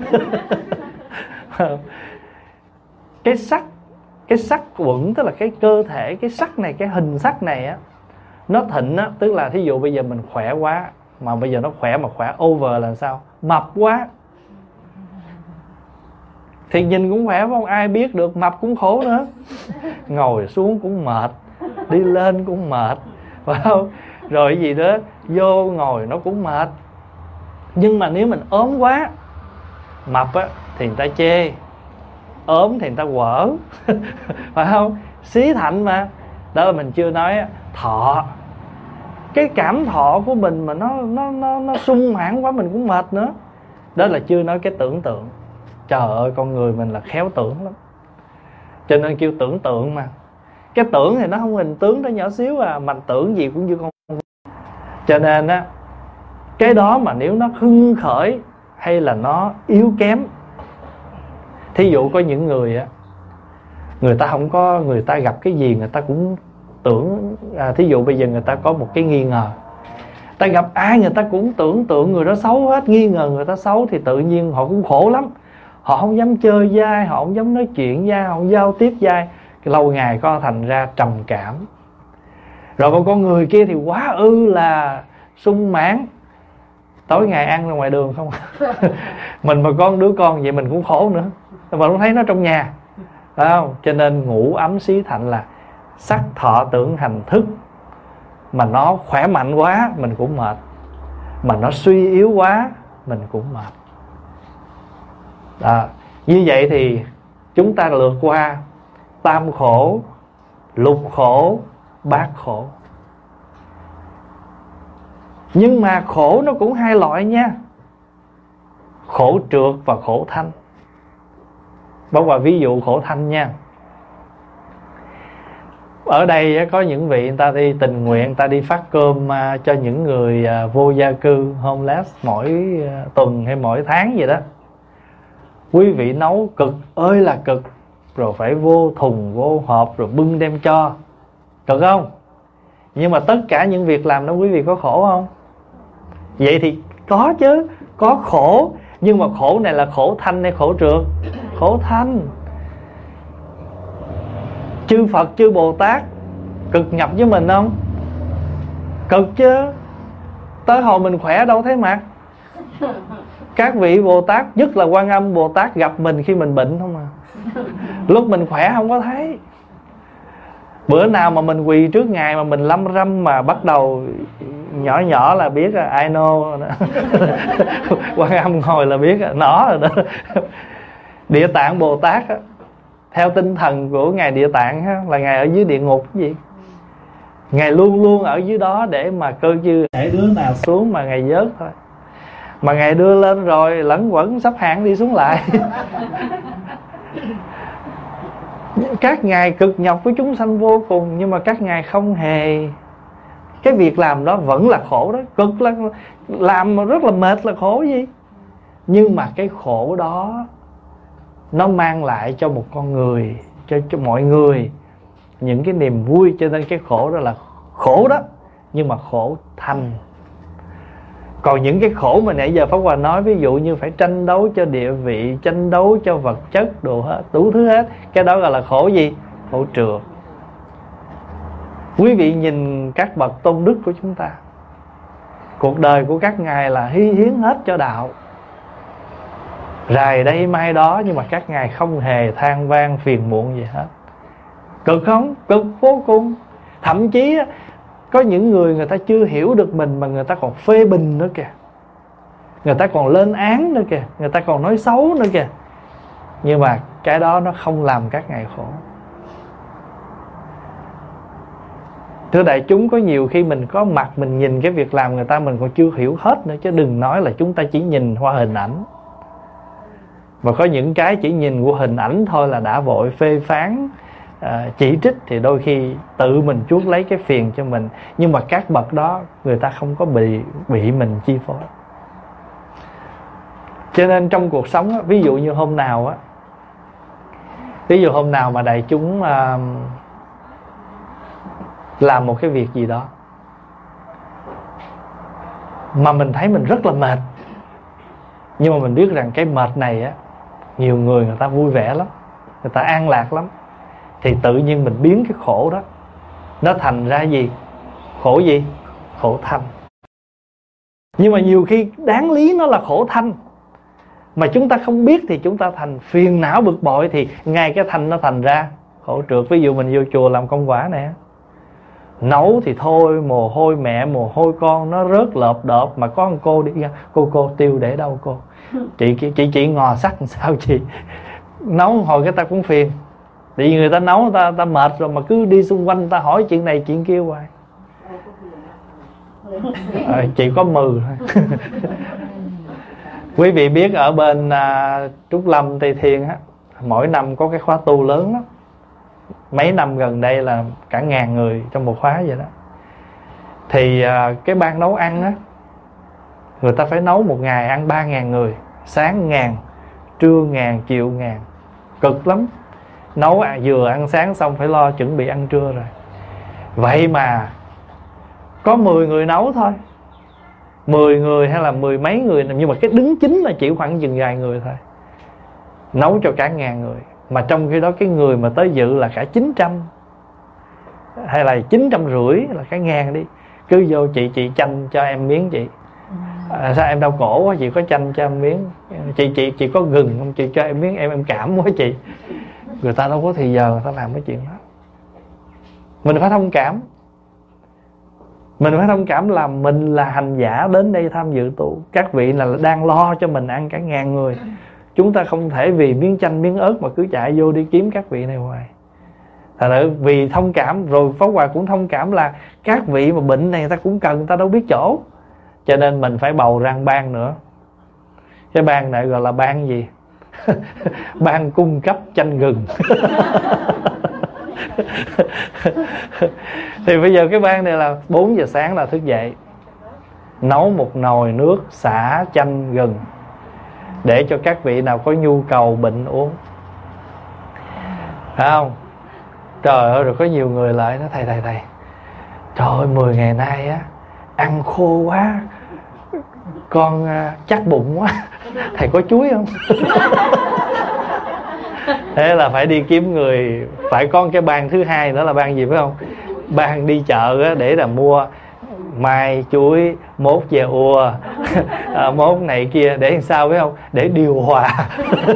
Speaker 1: Cái sắc, cái sắc uẩn tức là cái cơ thể, cái sắc này, cái hình sắc này á, nó thịnh á, tức là thí dụ bây giờ mình khỏe quá, mà bây giờ nó khỏe mà khỏe over là sao? Mập quá thì nhìn cũng khỏe, không ai biết được, mập cũng khổ nữa. Ngồi xuống cũng mệt, đi lên cũng mệt, phải không? Rồi cái gì đó vô ngồi nó cũng mệt. Nhưng mà nếu mình ốm quá, mập á thì người ta chê, ốm thì người ta quở. Phải không? Xí thạnh mà. Đó là mình chưa nói thọ. Cái cảm thọ của mình mà nó nó nó nó sung mãn quá mình cũng mệt nữa. Đó là chưa nói cái tưởng tượng. Trời ơi, con người mình là khéo tưởng lắm, cho nên kêu tưởng tượng mà. Cái tưởng thì nó không hình tướng, nó nhỏ xíu à, mà tưởng gì cũng như con. Cho nên á, cái đó mà nếu nó hưng khởi hay là nó yếu kém. Thí dụ có những người á, người ta không có, người ta gặp cái gì người ta cũng tưởng à, thí dụ bây giờ người ta có một cái nghi ngờ, ta gặp ai người ta cũng tưởng tượng người đó xấu hết, nghi ngờ người ta xấu, thì tự nhiên họ cũng khổ lắm. Họ không dám chơi dai, họ không dám nói chuyện dai, họ không giao tiếp dai, lâu ngày có thành ra trầm cảm. Rồi còn con người kia thì quá ư là sung mãn, tối ngày ăn ra ngoài đường không. Mình mà con đứa con vậy mình cũng khổ nữa, mà không thấy nó trong nhà, phải không? Cho nên ngũ ấm xí thạnh là sắc thọ tưởng hành thức. Mà nó khỏe mạnh quá mình cũng mệt, mà nó suy yếu quá mình cũng mệt. Đó. Như vậy thì chúng ta lượt qua tam khổ, lục khổ, bát khổ. Nhưng mà khổ nó cũng hai loại nha, khổ trượt và khổ thanh. Bao gồm ví dụ khổ thanh nha. Ở đây có những vị người ta đi tình nguyện, người ta đi phát cơm cho những người vô gia cư, homeless, mỗi tuần hay mỗi tháng vậy đó. Quý vị nấu cực ơi là cực, rồi phải vô thùng, vô hộp, rồi bưng đem cho. Cực không? Nhưng mà tất cả những việc làm đó quý vị có khổ không? Vậy thì có chứ, có khổ. Nhưng mà khổ này là khổ thanh hay khổ trượt? Khổ thanh. Chư Phật, chư Bồ Tát cực nhập với mình không? Cực chứ. Tới hồi mình khỏe đâu thấy mặt. Các vị Bồ Tát, nhất là Quan Âm Bồ Tát, gặp mình khi mình bệnh không à. Lúc mình khỏe không có thấy. Bữa nào mà mình quỳ trước Ngài mà mình lâm râm mà bắt đầu nhỏ nhỏ là biết là I know. Quan Âm ngồi là biết nó rồi đó. Địa Tạng Bồ Tát á, theo tinh thần của Ngài Địa Tạng á, là Ngài ở dưới địa ngục cái gì. Ngài luôn luôn ở dưới đó để mà cơ dư để đứa nào xuống mà Ngài vớt thôi. Mà Ngài đưa lên rồi lẫn quẩn sắp hạn đi xuống lại. Các Ngài cực nhọc với chúng sanh vô cùng, nhưng mà các Ngài không hề. Cái việc làm đó vẫn là khổ đó. Cực là làm mà rất là mệt là khổ gì. Nhưng mà cái khổ đó nó mang lại cho một con người, cho, cho mọi người những cái niềm vui. Cho nên cái khổ đó là khổ đó, nhưng mà khổ thanh. Còn những cái khổ mà nãy giờ Pháp Hòa nói, ví dụ như phải tranh đấu cho địa vị, tranh đấu cho vật chất, đồ hết, đủ thứ hết, cái đó gọi là khổ gì? Khổ trượt. Quý vị nhìn các bậc tôn đức của chúng ta, cuộc đời của các ngài là hy hiến hết cho đạo, rày đây mai đó, nhưng mà các ngài không hề than vang phiền muộn gì hết. Cực không? Cực vô cùng. Thậm chí có những người người ta chưa hiểu được mình mà người ta còn phê bình nữa kìa, người ta còn lên án nữa kìa, người ta còn nói xấu nữa kìa. Nhưng mà cái đó nó không làm các ngài khổ. Thưa đại chúng, có nhiều khi mình có mặt, mình nhìn cái việc làm người ta mình còn chưa hiểu hết nữa, chứ đừng nói là chúng ta chỉ nhìn qua hình ảnh. Và có những cái chỉ nhìn qua hình ảnh thôi là đã vội phê phán, à, chỉ trích, thì đôi khi tự mình chuốc lấy cái phiền cho mình. Nhưng mà các bậc đó người ta không có bị bị mình chi phối. Cho nên trong cuộc sống á, ví dụ như hôm nào á, ví dụ hôm nào mà đại chúng à, làm một cái việc gì đó mà mình thấy mình rất là mệt, nhưng mà mình biết rằng cái mệt này á, nhiều người người ta vui vẻ lắm, người ta an lạc lắm, thì tự nhiên mình biến cái khổ đó nó thành ra gì? Khổ gì? Khổ thanh. Nhưng mà nhiều khi đáng lý nó là khổ thanh, mà chúng ta không biết thì chúng ta thành phiền não bực bội, thì ngay cái thanh nó thành ra khổ trượt. Ví dụ mình vô chùa làm công quả nè, nấu thì thôi, mồ hôi mẹ, mồ hôi con nó rớt lợp đợp, mà có một cô đi ra, cô cô tiêu để đâu cô? Chị chị chị ngò sắc làm sao chị? Nấu hồi cái ta cũng phiền, tại vì người ta nấu ta ta mệt rồi mà cứ đi xung quanh ta hỏi chuyện này chuyện kia hoài. À, chị có mừ thôi. Quý vị biết ở bên à, Trúc Lâm Tây Thiên á, mỗi năm có cái khóa tu lớn lắm. Mấy năm gần đây là cả ngàn người trong một khóa vậy đó. Thì à, cái ban nấu ăn á, người ta phải nấu một ngày ăn ba ngàn người. Sáng ngàn, trưa ngàn, chiều ngàn. Cực lắm. Nấu à, vừa ăn sáng xong phải lo chuẩn bị ăn trưa rồi. Vậy mà có mười người nấu thôi, mười người hay là mười mấy người, nhưng mà cái đứng chính là chỉ khoảng chừng vài người thôi, nấu cho cả ngàn người. Mà trong khi đó cái người mà tới dự là cả chín trăm, hay là chín trăm rưỡi, là cả ngàn đi. Cứ vô chị chị chanh cho em miếng chị. À, sao em đau cổ quá, chị có chanh cho em miếng. Chị chị chị có gừng không, chị cho em miếng, em em cảm quá chị. Người ta đâu có thì giờ người ta làm cái chuyện đó. Mình phải thông cảm. Mình phải thông cảm là mình là hành giả đến đây tham dự tu. Các vị là đang lo cho mình ăn cả ngàn người. Chúng ta không thể vì miếng chanh miếng ớt mà cứ chạy vô đi kiếm các vị này hoài. Thật sự vì thông cảm, rồi Pháp Hòa cũng thông cảm là các vị mà bệnh này người ta cũng cần, người ta đâu biết chỗ, cho nên mình phải bầu ra ban nữa. Cái ban này gọi là ban gì? Ban cung cấp chanh gừng. Thì bây giờ cái ban này là bốn giờ sáng là thức dậy, nấu một nồi nước xả chanh gừng để cho các vị nào có nhu cầu bệnh uống, phải không? Trời ơi, rồi có nhiều người lại nói thầy thầy thầy trời ơi, mười ngày nay á ăn khô quá, con chắc bụng quá, thầy có chuối không? Thế là phải đi kiếm người, phải có cái ban thứ hai nữa là ban gì phải không? Ban đi chợ á, để là mua mai chuối, mốt dè ua, à, mốt này kia, để làm sao phải không? Để điều hòa.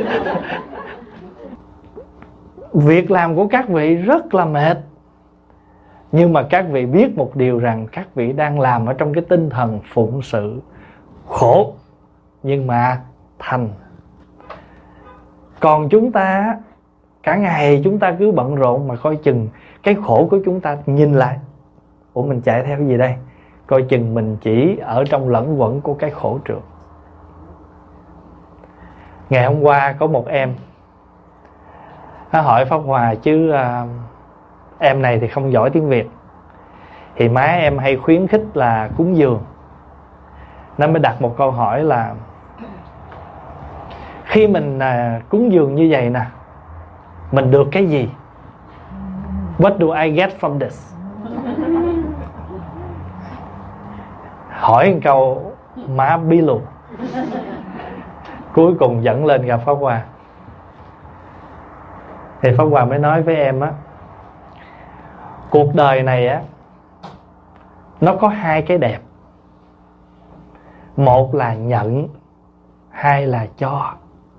Speaker 1: Việc làm của các vị rất là mệt, nhưng mà các vị biết một điều rằng các vị đang làm ở trong cái tinh thần phụng sự, khổ nhưng mà thành. Còn chúng ta cả ngày chúng ta cứ bận rộn, mà coi chừng cái khổ của chúng ta nhìn lại, ủa mình chạy theo cái gì đây? Coi chừng mình chỉ ở trong lẫn quẩn của cái khổ trượt. Ngày hôm qua có một em nó hỏi Pháp Hòa chứ à, em này thì không giỏi tiếng Việt, thì má em hay khuyến khích là cúng dường. Nó mới đặt một câu hỏi là khi mình à, cúng dường như vậy nè, mình được cái gì? What do I get from this? Hỏi một câu má bí lù. Cuối cùng dẫn lên gặp Pháp Hòa. Thì Pháp Hòa mới nói với em á, cuộc đời này á, nó có hai cái đẹp. Một là nhận, hai là cho.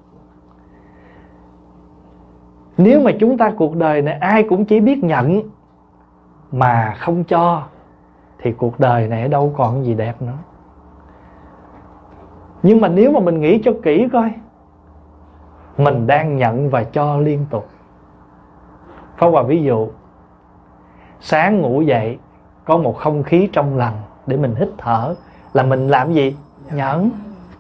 Speaker 1: Nếu mà chúng ta cuộc đời này ai cũng chỉ biết nhận mà không cho, thì cuộc đời này đâu còn gì đẹp nữa. Nhưng mà nếu mà mình nghĩ cho kỹ coi, mình đang nhận và cho liên tục. Pháp Hòa ví dụ, sáng ngủ dậy có một không khí trong lành để mình hít thở, là mình làm gì? Nhận.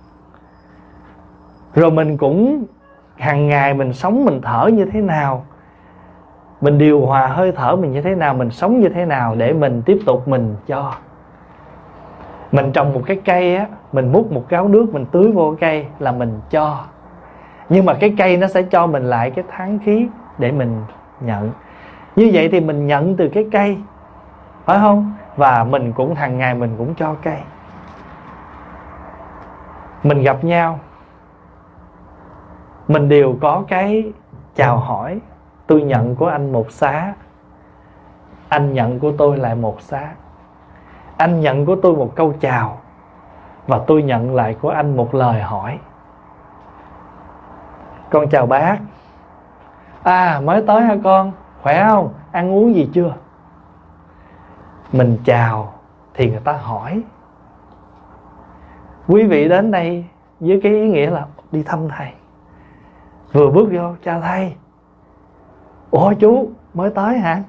Speaker 1: Rồi mình cũng hàng ngày mình sống, mình thở như thế nào, mình điều hòa hơi thở mình như thế nào, mình sống như thế nào để mình tiếp tục mình cho. Mình trồng một cái cây á, mình múc một gáo nước mình tưới vô cây là mình cho. Nhưng mà cái cây nó sẽ cho mình lại cái tháng khí để mình nhận. Như vậy thì mình nhận từ cái cây, phải không? Và mình cũng hàng ngày mình cũng cho cây. Mình gặp nhau, mình đều có cái chào hỏi. Tôi nhận của anh một xá, anh nhận của tôi lại một xá. Anh nhận của tôi một câu chào, và tôi nhận lại của anh một lời hỏi. Con chào bác. À mới tới hả con? Khỏe không? Ăn uống gì chưa? Mình chào thì người ta hỏi. Quý vị đến đây với cái ý nghĩa là đi thăm thầy. Vừa bước vô, chào thầy. Ủa chú mới tới hả?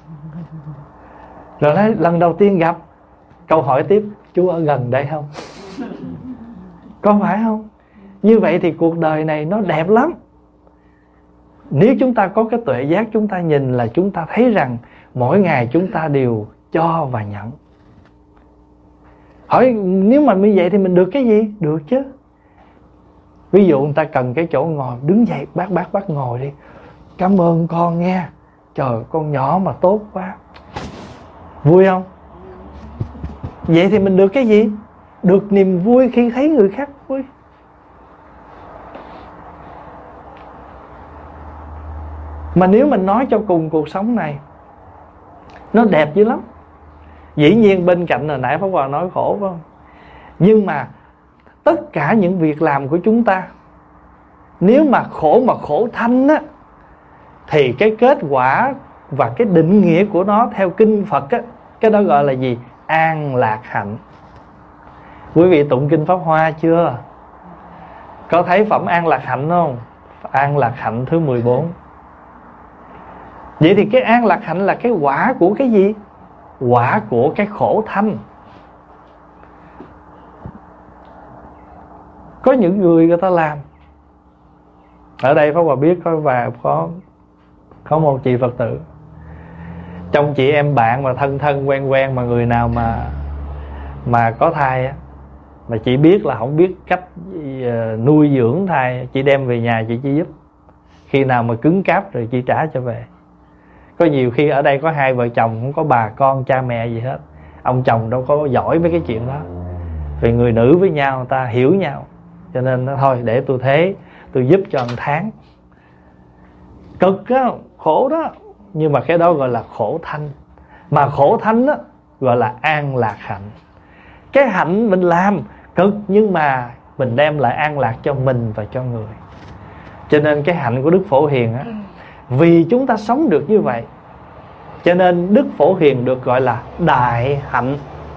Speaker 1: Rồi nói lần đầu tiên gặp. Câu hỏi tiếp, chú ở gần đây không? Có phải không? Như vậy thì cuộc đời này nó đẹp lắm. Nếu chúng ta có cái tuệ giác, chúng ta nhìn là chúng ta thấy rằng mỗi ngày chúng ta đều cho và nhận. Hỏi nếu mà như vậy thì mình được cái gì? Được chứ. Ví dụ người ta cần cái chỗ ngồi, đứng dậy, bác bác bác ngồi đi. Cảm ơn con nghe. Trời, con nhỏ mà tốt quá. Vui không? Vậy thì mình được cái gì? Được niềm vui khi thấy người khác vui. Mà nếu mình nói cho cùng cuộc sống này, nó đẹp dữ lắm. Dĩ nhiên bên cạnh hồi nãy Pháp Hòa nói khổ phải không? Nhưng mà tất cả những việc làm của chúng ta, nếu mà khổ mà khổ thanh á, thì cái kết quả và cái định nghĩa của nó theo kinh Phật á, cái đó gọi là gì? An lạc hạnh. Quý vị tụng kinh Pháp Hoa chưa? Có thấy phẩm an lạc hạnh không? An lạc hạnh thứ mười bốn. Vậy thì cái an lạc hạnh là cái quả của cái gì? Quả của cái khổ thanh. Có những người người ta làm. Ở đây Pháp Hòa biết có và có có một chị Phật tử, trong chị em bạn mà thân thân quen quen, mà người nào mà mà có thai á, mà chị biết là không biết cách nuôi dưỡng thai, chị đem về nhà chị chỉ giúp. Khi nào mà cứng cáp rồi chị trả cho về. Có nhiều khi ở đây có hai vợ chồng, không có bà con cha mẹ gì hết, ông chồng đâu có giỏi mấy cái chuyện đó. Vì người nữ với nhau người ta hiểu nhau, cho nên nó thôi để tôi thế, tôi giúp cho một tháng. Cực á, khổ đó. Nhưng mà cái đó gọi là khổ thanh. Mà khổ thanh á gọi là an lạc hạnh. Cái hạnh mình làm cực, nhưng mà mình đem lại an lạc cho mình và cho người. Cho nên cái hạnh của Đức Phổ Hiền á, vì chúng ta sống được như vậy, cho nên Đức Phổ Hiền được gọi là đại hạnh.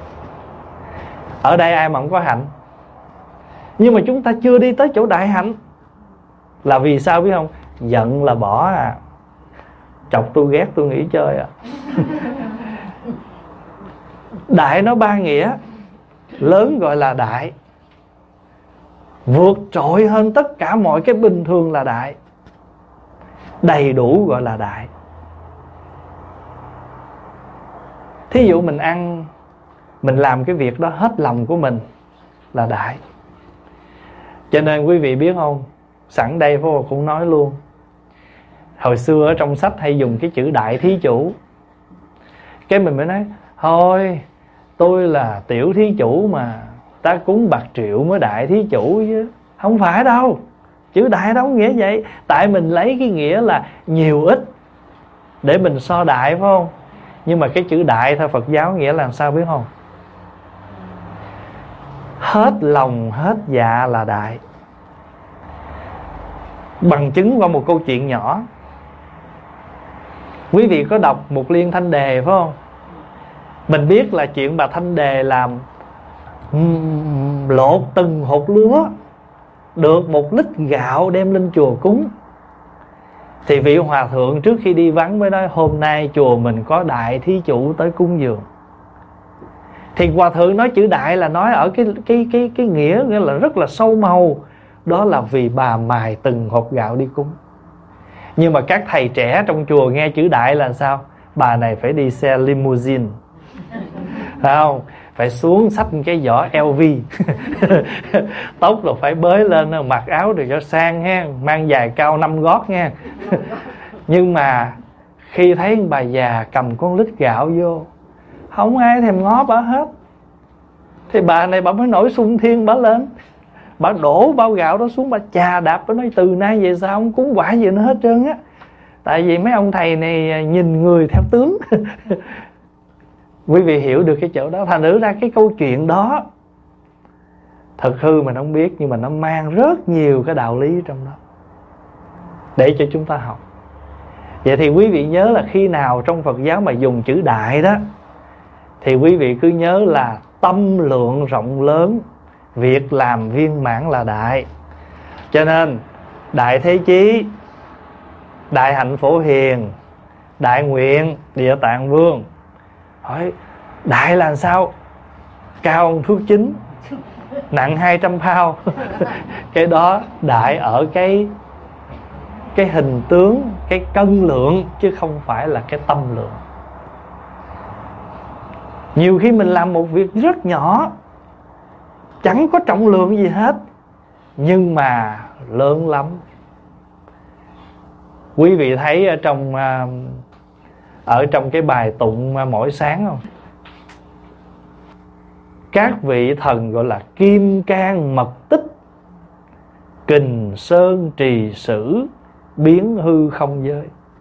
Speaker 1: Ở đây ai mà không có hạnh? Nhưng mà chúng ta chưa đi tới chỗ đại hạnh. Là vì sao biết không? Giận là bỏ à. Chọc tôi ghét tôi nghỉ chơi à. Đại nó ba nghĩa. Lớn gọi là đại, vượt trội hơn tất cả mọi cái bình thường là đại, đầy đủ gọi là đại. Thí dụ mình ăn, mình làm cái việc đó hết lòng của mình là đại. Cho nên quý vị biết không, sẵn đây Pháp Hòa cũng nói luôn. Hồi xưa ở trong sách hay dùng cái chữ đại thí chủ. Cái mình mới nói thôi, tôi là tiểu thí chủ mà, ta cúng bạc triệu mới đại thí chủ chứ. Không phải đâu. Chữ đại đâu có nghĩa vậy. Tại mình lấy cái nghĩa là nhiều ít để mình so đại, phải không? Nhưng mà cái chữ đại theo Phật giáo nghĩa là làm sao biết không? Hết lòng hết dạ là đại. Bằng chứng qua một câu chuyện nhỏ. Quý vị có đọc Mục Liên Thanh Đề phải không? Mình biết là chuyện bà Thanh Đề làm lột từng hột lúa, được một lít gạo đem lên chùa cúng. Thì vị hòa thượng trước khi đi vắng mới nói hôm nay chùa mình có đại thí chủ tới cúng dường. Thì hòa thượng nói chữ đại là nói ở cái cái cái cái nghĩa nghĩa là rất là sâu màu. Đó là vì bà mài từng hột gạo đi cúng. Nhưng mà các thầy trẻ trong chùa nghe chữ đại là sao? Bà này phải đi xe limousine, phải không? Phải xuống xách cái giỏ lờ vê. Tóc rồi phải bới lên, mặc áo rồi cho sang ha, mang giày cao năm gót nha. Nhưng mà khi thấy bà già cầm con lít gạo vô, không ai thèm ngó bà hết. Thì bà này bà mới nổi xung thiên bà lên, bà đổ bao gạo đó xuống, bà chà đạp, bà nói từ nay về sao không cúng quả gì nữa hết trơn á. Tại vì mấy ông thầy này nhìn người theo tướng. Quý vị hiểu được cái chỗ đó. Thành thử ra cái câu chuyện đó thật hư mình không biết, nhưng mà nó mang rất nhiều cái đạo lý trong đó để cho chúng ta học. Vậy thì quý vị nhớ là khi nào trong Phật giáo mà dùng chữ đại đó, thì quý vị cứ nhớ là tâm lượng rộng lớn, việc làm viên mãn là đại. Cho nên đại thế chí, đại hạnh Phổ Hiền, đại nguyện Địa Tạng Vương. Hỏi đại là sao? Cao hơn thước chính, nặng hai trăm phao. Cái đó đại ở cái cái hình tướng, cái cân lượng, chứ không phải là cái tâm lượng. Nhiều khi mình làm một việc rất nhỏ, chẳng có trọng lượng gì hết, nhưng mà lớn lắm. Quý vị thấy ở trong ở trong cái bài tụng mỗi sáng không? Các vị thần gọi là kim cang mật tích, kình sơn trì sử, biến hư không giới.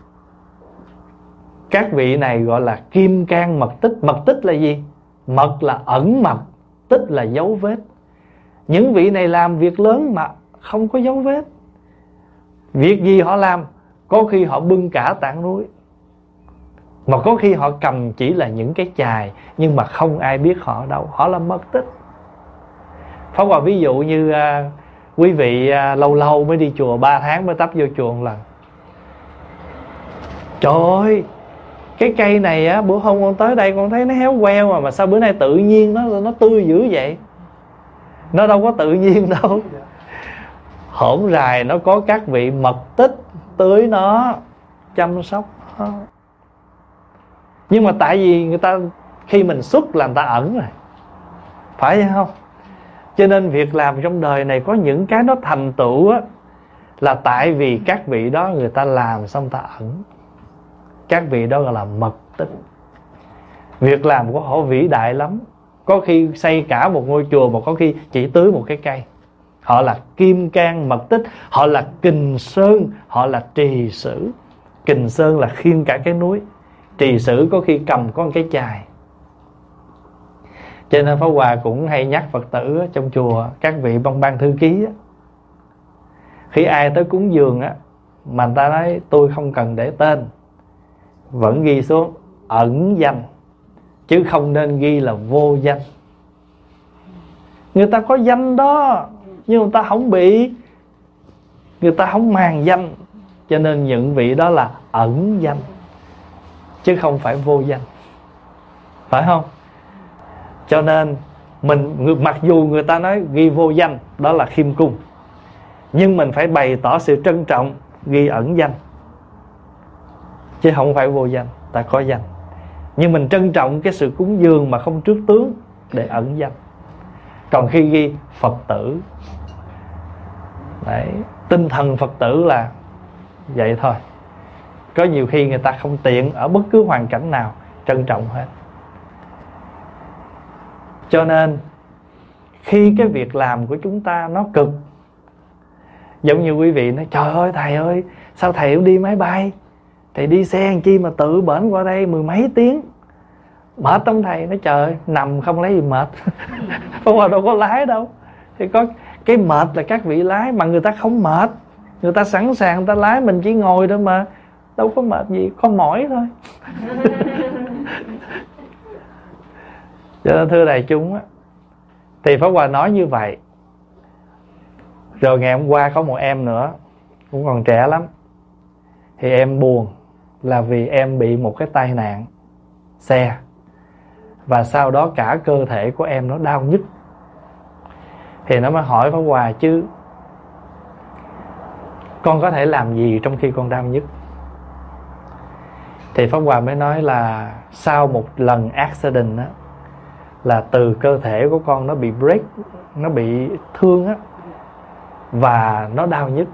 Speaker 1: Các vị này gọi là kim cang mật tích. Mật tích là gì? Mật là ẩn mật, tích là dấu vết. Những vị này làm việc lớn mà không có dấu vết. Việc gì họ làm? Có khi họ bưng cả tảng núi, mà có khi họ cầm chỉ là những cái chài, nhưng mà không ai biết họ ở đâu. Họ là mật tích. Pháp Hòa ví dụ như uh, quý vị uh, lâu lâu mới đi chùa, ba tháng mới tấp vô chùa một lần. Trời ơi, cái cây này á, bữa hôm con tới đây con thấy nó héo queo mà, mà sao bữa nay tự nhiên nó nó tươi dữ vậy? Nó đâu có tự nhiên đâu. Hổn rài nó có các vị mật tích tưới nó, chăm sóc nó. Nhưng mà tại vì người ta khi mình xuất là người ta ẩn rồi, phải hay không? Cho nên việc làm trong đời này có những cái nó thành tựu á, là tại vì các vị đó người ta làm xong ta ẩn. Các vị đó gọi là mật tích. Việc làm của họ vĩ đại lắm. Có khi xây cả một ngôi chùa, mà có khi chỉ tưới một cái cây. Họ là kim cang mật tích. Họ là kình sơn. Họ là trì sử. Kình sơn là khiêng cả cái núi. Trì sử có khi cầm có một cái chài. Cho nên Pháp Hòa cũng hay nhắc Phật tử trong chùa, các vị bông ban thư ký á, khi ai tới cúng dường á, mà người ta nói tôi không cần để tên, vẫn ghi xuống ẩn danh, chứ không nên ghi là vô danh. Người ta có danh đó, nhưng người ta không bị, người ta không màng danh. Cho nên những vị đó là ẩn danh, chứ không phải vô danh. Phải không? Cho nên mình, mặc dù người ta nói ghi vô danh, đó là khiêm cung, nhưng mình phải bày tỏ sự trân trọng, ghi ẩn danh, chứ không phải vô danh. Ta có danh, nhưng mình trân trọng cái sự cúng dường mà không trước tướng, để ẩn danh. Còn khi ghi Phật tử, đấy, tinh thần Phật tử là vậy thôi. Có nhiều khi người ta không tiện ở bất cứ hoàn cảnh nào, trân trọng hết. Cho nên khi cái việc làm của chúng ta nó cực, giống như quý vị nói trời ơi thầy ơi, sao thầy không đi máy bay, thầy đi xe làm chi mà tự bển qua đây mười mấy tiếng, mệt không thầy? Nói trời ơi, nằm không lấy gì mệt. Không, mà đâu có lái đâu. Thì có cái mệt là các vị lái, mà người ta không mệt, người ta sẵn sàng người ta lái, mình chỉ ngồi thôi mà, đâu có mệt gì, có mỏi thôi. Cho nên thưa đại chúng á, thì Pháp Hòa nói như vậy. Rồi ngày hôm qua có một em nữa, cũng còn trẻ lắm, thì em buồn là vì em bị một cái tai nạn xe, và sau đó cả cơ thể của em nó đau nhức. Thì nó mới hỏi Pháp Hòa chứ con có thể làm gì trong khi con đau nhức? Thì Pháp Hòa mới nói là sau một lần accident á, là từ cơ thể của con nó bị break, nó bị thương á, và nó đau nhức.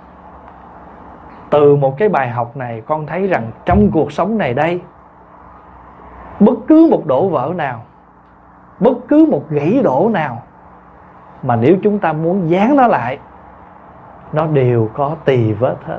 Speaker 1: Từ một cái bài học này con thấy rằng trong cuộc sống này đây, bất cứ một đổ vỡ nào, bất cứ một gãy đổ nào, mà nếu chúng ta muốn dán nó lại, nó đều có tì vết hết.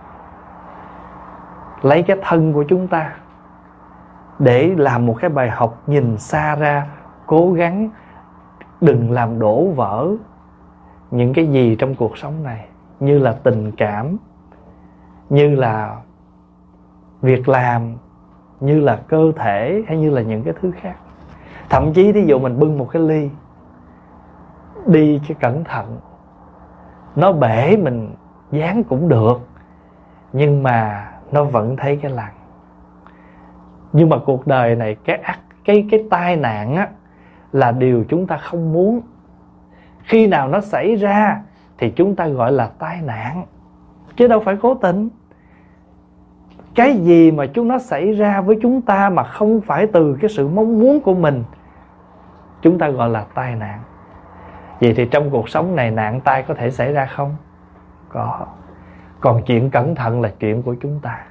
Speaker 1: Lấy cái thân của chúng ta để làm một cái bài học nhìn xa ra, cố gắng đừng làm đổ vỡ những cái gì trong cuộc sống này, như là tình cảm, như là việc làm, như là cơ thể, hay như là những cái thứ khác. Thậm chí thí dụ mình bưng một cái ly, đi cái cẩn thận, nó bể mình dán cũng được, nhưng mà nó vẫn thấy cái lằn. Nhưng mà cuộc đời này, cái ác, cái cái tai nạn á, là điều chúng ta không muốn. Khi nào nó xảy ra thì chúng ta gọi là tai nạn, chứ đâu phải cố tình. Cái gì mà chúng nó xảy ra với chúng ta mà không phải từ cái sự mong muốn của mình, chúng ta gọi là tai nạn. Vậy thì trong cuộc sống này nạn tai có thể xảy ra không? Có. Còn chuyện cẩn thận là chuyện của chúng ta.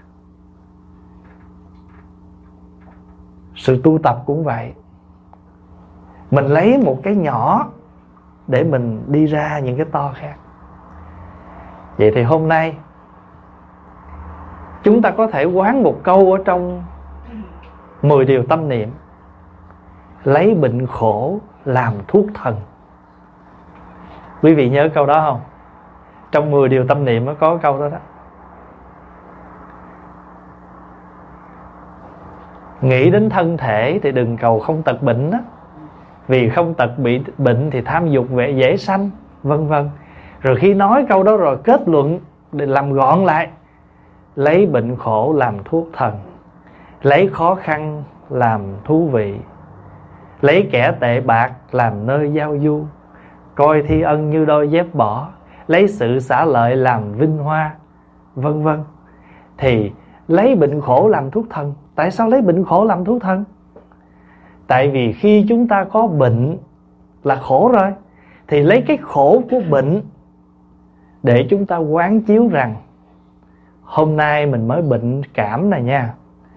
Speaker 1: Sự tu tập cũng vậy. Mình lấy một cái nhỏ để mình đi ra những cái to khác. Vậy thì hôm nay chúng ta có thể quán một câu ở trong mười điều tâm niệm: lấy bệnh khổ làm thuốc thần. Quý vị nhớ câu đó không? Trong mười điều tâm niệm nó có câu đó đó. Nghĩ đến thân thể thì đừng cầu không tật bệnh đó, vì không tật bị bệnh thì tham dục về dễ sanh, vân vân. Rồi khi nói câu đó rồi kết luận để làm gọn lại lấy bệnh khổ làm thuốc thần, lấy khó khăn làm thú vị, lấy kẻ tệ bạc làm nơi giao du, coi thi ân như đôi dép bỏ, lấy sự xả lợi làm vinh hoa, vân vân. Thì lấy bệnh khổ làm thuốc thần. Tại sao lấy bệnh khổ làm thuốc thần? Tại vì khi chúng ta có bệnh là khổ rồi, thì lấy cái khổ của bệnh để chúng ta quán chiếu rằng hôm nay mình mới bệnh cảm này nha,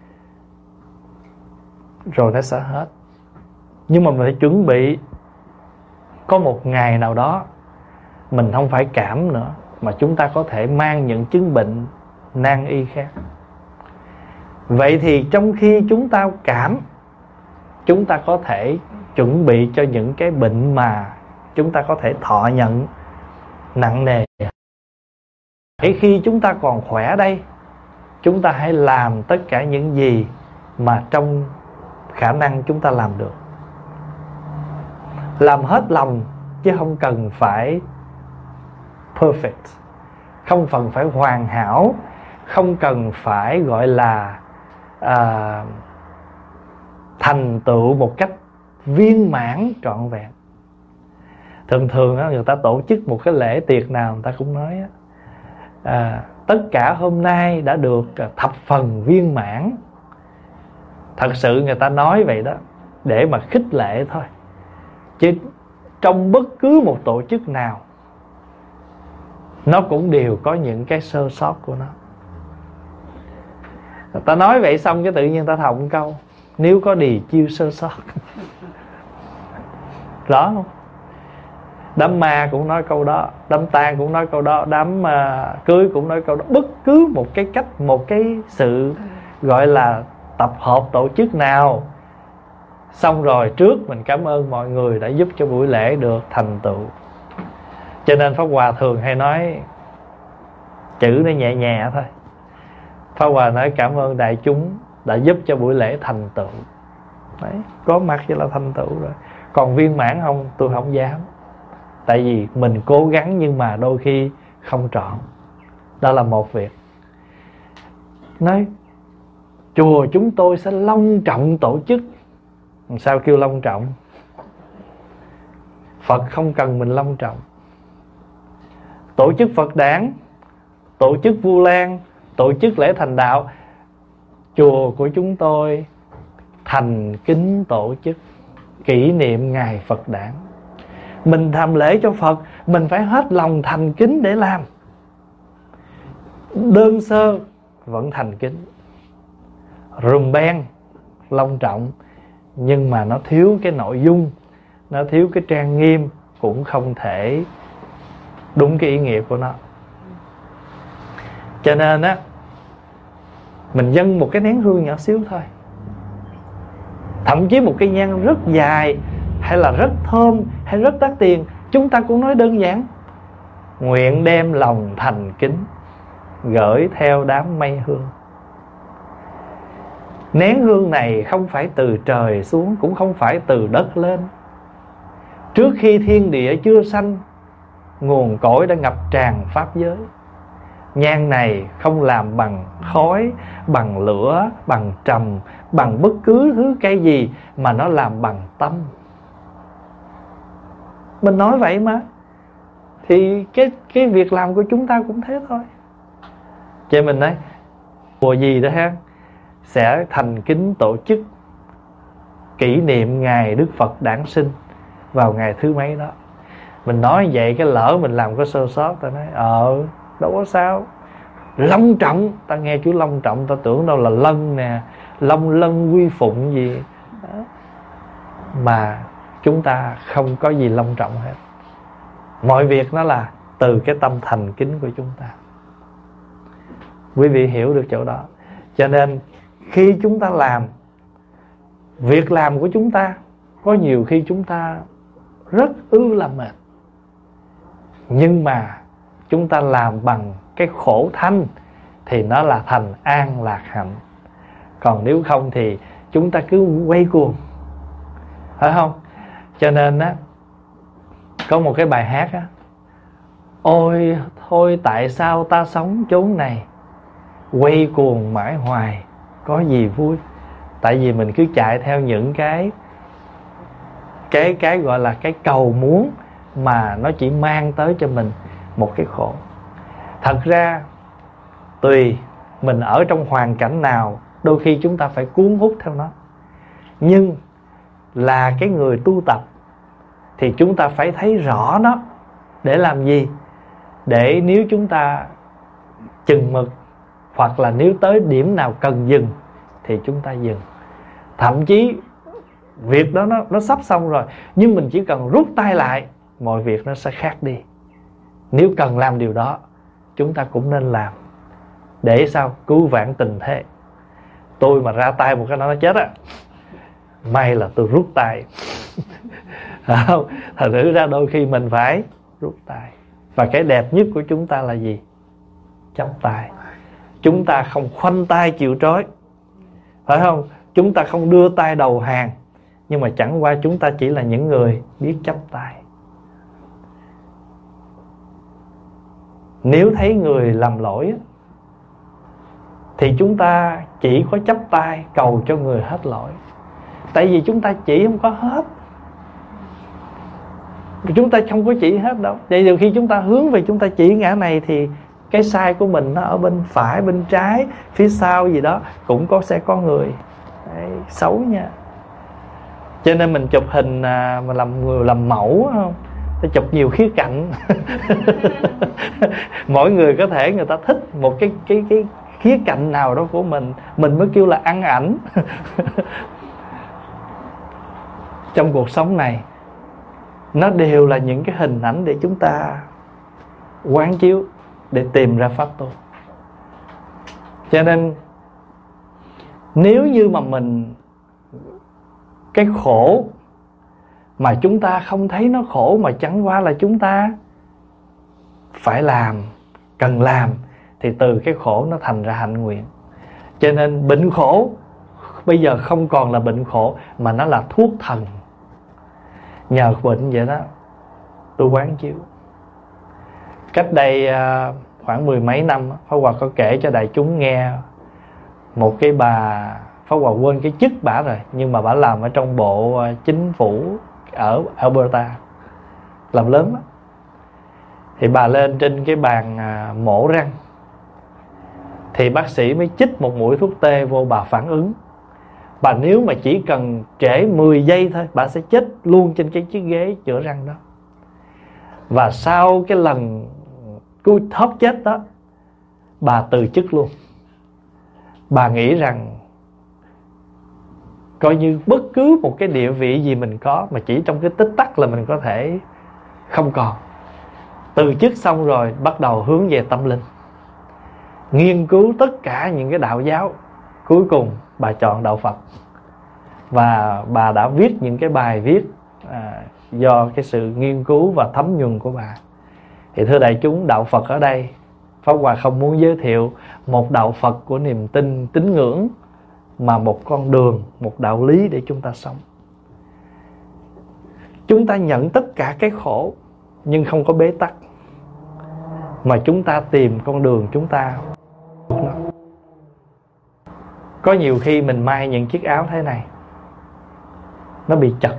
Speaker 1: rồi nó sẽ hết. Nhưng mà mình phải chuẩn bị có một ngày nào đó mình không phải cảm nữa, mà chúng ta có thể mang những chứng bệnh nan y khác. Vậy thì trong khi chúng ta cảm, chúng ta có thể chuẩn bị cho những cái bệnh mà chúng ta có thể thọ nhận nặng nề. Để khi chúng ta còn khỏe đây, chúng ta hãy làm tất cả những gì mà trong khả năng chúng ta làm được. Làm hết lòng, chứ không cần phải perfect, không cần phải hoàn hảo, không cần phải gọi là à, thành tựu một cách viên mãn trọn vẹn. Thường thường á, người ta tổ chức một cái lễ tiệc nào, người ta cũng nói á, à, tất cả hôm nay đã được thập phần viên mãn. Thật sự người ta nói vậy đó để mà khích lệ thôi, chứ trong bất cứ một tổ chức nào nó cũng đều có những cái sơ sót của nó. Người ta nói vậy xong cái tự nhiên ta thọc một câu: nếu có đì chiêu sơ sót. Rõ không? Đám ma cũng nói câu đó, đám tang cũng nói câu đó, đám uh, cưới cũng nói câu đó. Bất cứ một cái cách, một cái sự gọi là tập hợp tổ chức nào, xong rồi trước mình cảm ơn mọi người đã giúp cho buổi lễ được thành tựu. Cho nên Pháp Hòa thường hay nói chữ nó nhẹ nhẹ thôi. Pháp Hòa nói cảm ơn đại chúng đã giúp cho buổi lễ thành tựu. Đấy, có mặt chỉ là thành tựu rồi. Còn viên mãn không, tôi không dám. Tại vì mình cố gắng nhưng mà đôi khi không trọn. Đó là một việc. Nói chùa chúng tôi sẽ long trọng tổ chức. Sao kêu long trọng? Phật không cần mình long trọng. Tổ chức Phật đản, tổ chức Vu Lan, tổ chức lễ thành đạo, chùa của chúng tôi thành kính tổ chức kỷ niệm ngày Phật đản. Mình làm lễ cho Phật, mình phải hết lòng thành kính để làm. Đơn sơ vẫn thành kính, rùm beng long trọng, nhưng mà nó thiếu cái nội dung, nó thiếu cái trang nghiêm, cũng không thể đúng cái ý nghĩa của nó. Cho nên á, mình dâng một cái nén hương nhỏ xíu thôi, thậm chí một cây nhang rất dài, hay là rất thơm, hay rất đắt tiền, chúng ta cũng nói đơn giản: nguyện đem lòng thành kính gửi theo đám mây hương. Nén hương này không phải từ trời xuống, cũng không phải từ đất lên. Trước khi thiên địa chưa sanh, nguồn cội đã ngập tràn pháp giới. Nhang này không làm bằng khói, bằng lửa, bằng trầm, bằng bất cứ thứ cây gì, mà nó làm bằng tâm. Mình nói vậy mà, thì cái, cái việc làm của chúng ta cũng thế thôi. Cho mình nói chùa gì đó ha, sẽ thành kính tổ chức kỷ niệm ngày Đức Phật đản sinh vào ngày thứ mấy đó. Mình nói vậy cái lỡ mình làm có sơ sót, ta nói ờ đâu có sao, long trọng. Ta nghe chữ long trọng ta tưởng đâu là lân nè, long lân quy phụng gì đó. Mà chúng ta không có gì long trọng hết. Mọi việc nó là từ cái tâm thành kính của chúng ta. Quý vị hiểu được chỗ đó. Cho nên khi chúng ta làm, việc làm của chúng ta có nhiều khi chúng ta rất ư là mệt, nhưng mà chúng ta làm bằng cái khổ thanh thì nó là thành an lạc hạnh. Còn nếu không thì chúng ta cứ quay cuồng, phải không? Cho nên á, có một cái bài hát á: ôi thôi tại sao ta sống chốn này, quay cuồng mãi hoài, có gì vui. Tại vì mình cứ chạy theo những cái cái cái gọi là cái cầu muốn, mà nó chỉ mang tới cho mình một cái khổ. Thật ra tùy mình ở trong hoàn cảnh nào, đôi khi chúng ta phải cuốn hút theo nó. Nhưng là cái người tu tập thì chúng ta phải thấy rõ nó. Để làm gì? Để nếu chúng ta chừng mực, hoặc là nếu tới điểm nào cần dừng thì chúng ta dừng. Thậm chí việc đó nó, nó sắp xong rồi, nhưng mình chỉ cần rút tay lại, mọi việc nó sẽ khác đi. Nếu cần làm điều đó, chúng ta cũng nên làm. Để sao? Cứu vãn tình thế. Tôi mà ra tay một cái nó chết á, may là tôi rút tay. Không, thật sự ra đôi khi mình phải rút tay. Và cái đẹp nhất của chúng ta là gì? Chắp tay. Chúng ta không khoanh tay chịu trói, phải không? Chúng ta không đưa tay đầu hàng, nhưng mà chẳng qua chúng ta chỉ là những người biết chắp tay. Nếu thấy người làm lỗi thì chúng ta chỉ có chắp tay cầu cho người hết lỗi. Tại vì chúng ta chỉ không có hết, chúng ta không có chỉ hết đâu. Vậy nhiều khi chúng ta hướng về chúng ta chỉ ngã này, thì cái sai của mình nó ở bên phải, bên trái, phía sau gì đó cũng có sẽ có người đấy, xấu nha. Cho nên mình chụp hình à, mà làm người làm mẫu không, phải chụp nhiều khía cạnh. Mỗi người có thể người ta thích một cái cái cái khía cạnh nào đó của mình, mình mới kêu là ăn ảnh. Trong cuộc sống này nó đều là những cái hình ảnh để chúng ta quán chiếu, để tìm ra pháp tu. Cho nên nếu như mà mình cái khổ mà chúng ta không thấy nó khổ, mà chẳng qua là chúng ta phải làm, cần làm, thì từ cái khổ nó thành ra hạnh nguyện. Cho nên bệnh khổ bây giờ không còn là bệnh khổ, mà nó là thuốc thần. Nhờ bệnh vậy đó, tôi quán chiếu. Cách đây khoảng mười mấy năm, Pháp Hòa có kể cho đại chúng nghe một cái bà, Pháp Hòa quên cái chức bả rồi, nhưng mà bả làm ở trong bộ chính phủ ở Alberta, làm lớn đó. Thì bà lên trên cái bàn mổ răng, thì bác sĩ mới chích một mũi thuốc tê vô, bà phản ứng. Bà nếu mà chỉ cần trễ mười giây thôi, bà sẽ chết luôn trên cái chiếc ghế chữa răng đó. Và sau cái lần cú thoát chết đó, bà từ chức luôn. Bà nghĩ rằng coi như bất cứ một cái địa vị gì mình có, mà chỉ trong cái tích tắc là mình có thể không còn. Từ chức xong rồi bắt đầu hướng về tâm linh, nghiên cứu tất cả những cái đạo giáo. Cuối cùng bà chọn đạo Phật. Và bà đã viết những cái bài viết à, do cái sự nghiên cứu và thấm nhuần của bà. Thì thưa đại chúng, đạo Phật ở đây, Pháp Hòa không muốn giới thiệu một đạo Phật của niềm tin, tín ngưỡng, mà một con đường, một đạo lý để chúng ta sống. Chúng ta nhận tất cả cái khổ, nhưng không có bế tắc, mà chúng ta tìm con đường chúng ta. Có nhiều khi mình may những chiếc áo thế này, nó bị chật,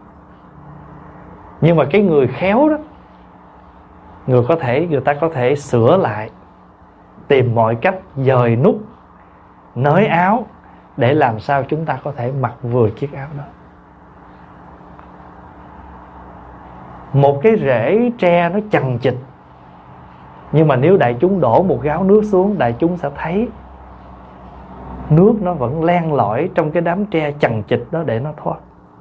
Speaker 1: nhưng mà cái người khéo đó, người có thể người ta có thể sửa lại, tìm mọi cách dời nút, nới áo, để làm sao chúng ta có thể mặc vừa chiếc áo đó. Một cái rễ tre nó chằng chịt, nhưng mà nếu đại chúng đổ một gáo nước xuống, đại chúng sẽ thấy nước nó vẫn len lỏi trong cái đám tre chằng chịt đó để nó thoát.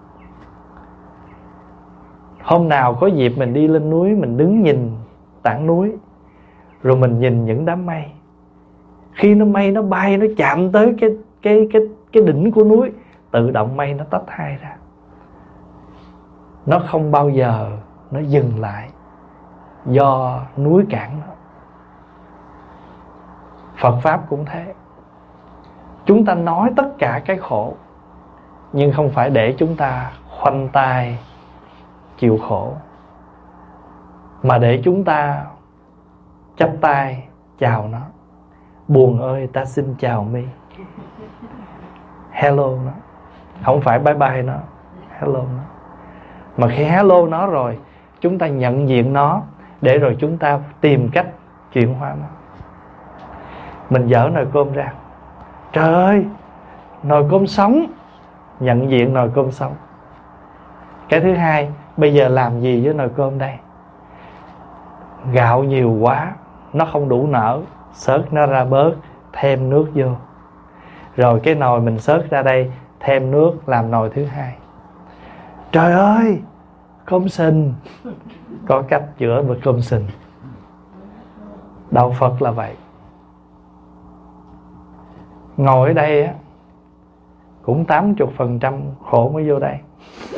Speaker 1: Hôm nào có dịp mình đi lên núi, mình đứng nhìn tảng núi, rồi mình nhìn những đám mây. Khi nó mây nó bay, nó chạm tới cái cái cái cái đỉnh của núi, tự động mây nó tách hai ra. Nó không bao giờ nó dừng lại, do núi cản nó. Phật Pháp cũng thế. Chúng ta nói tất cả cái khổ, nhưng không phải để chúng ta khoanh tay chịu khổ, mà để chúng ta chắp tay chào nó. buồn ơi ta xin chào mi. Hello nó, không phải bye bye nó, hello nó. Mà khi hello nó rồi, chúng ta nhận diện nó, để rồi chúng ta tìm cách chuyển hóa nó. Mình dở nồi cơm ra, trời ơi nồi cơm sống, nhận diện nồi cơm sống. Cái thứ hai, bây giờ làm gì với nồi cơm đây? Gạo nhiều quá, nó không đủ nở, xớt nó ra bớt, thêm nước vô. Rồi cái nồi mình xớt ra đây, thêm nước làm nồi thứ hai. Trời ơi cơm sình. Có cách chữa với cơm sình. Đạo Phật là vậy. Ngồi ở đây á, cũng tám mươi phần trăm khổ mới vô đây.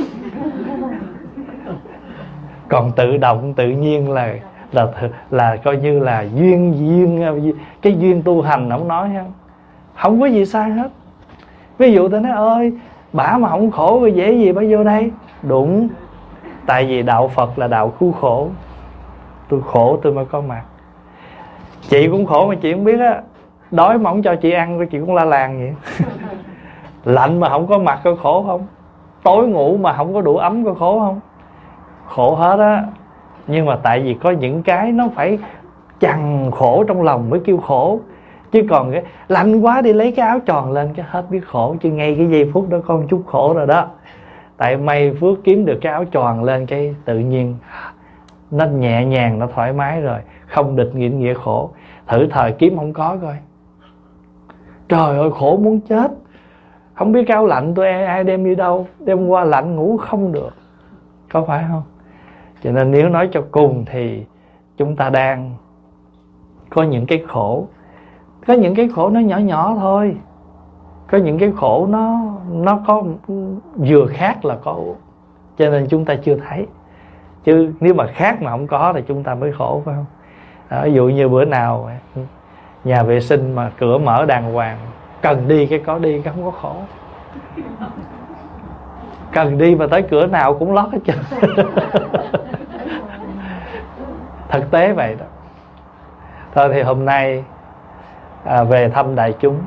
Speaker 1: Còn tự động tự nhiên là là là coi như là duyên duyên cái duyên tu hành không nói ha, không có gì sai hết. Ví dụ tôi nói ơi bả mà không khổ rồi dễ gì bả vô đây. Đúng, tại vì đạo Phật là đạo cứu khổ. Tôi khổ tôi mới có mặt. Chị cũng khổ mà chị không biết á. Đói mà không cho chị ăn, chị cũng la làng vậy. Lạnh mà không có mặt có khổ không? Tối ngủ mà không có đủ ấm có khổ không? Khổ hết á. Nhưng mà tại vì có những cái nó phải chằng khổ trong lòng mới kêu khổ. Chứ còn cái lạnh quá đi lấy cái áo tròn lên cái hết biết khổ. Chứ ngay cái giây phút đó có một chút khổ rồi đó. Tại may phước kiếm được cái áo tròn lên, cái tự nhiên nó nhẹ nhàng, nó thoải mái rồi. Không địch nghĩa nghĩa khổ. Thử thời kiếm không có coi, trời ơi khổ muốn chết. Không biết cái áo lạnh tôi ai đem đi đâu, đem qua lạnh ngủ không được. Có phải không? Cho nên nếu nói cho cùng thì chúng ta đang có những cái khổ. Có những cái khổ nó nhỏ nhỏ thôi. Có những cái khổ nó nó có vừa khác là có. Cho nên chúng ta chưa thấy. Chứ nếu mà khác mà không có thì chúng ta mới khổ, phải không? Đó, ví dụ như bữa nào nhà vệ sinh mà cửa mở đàng hoàng, cần đi cái có đi, cái không có khổ. Cần đi mà tới cửa nào cũng lót hết trơn. Thực tế vậy đó. Thôi thì hôm nay à, về thăm đại chúng,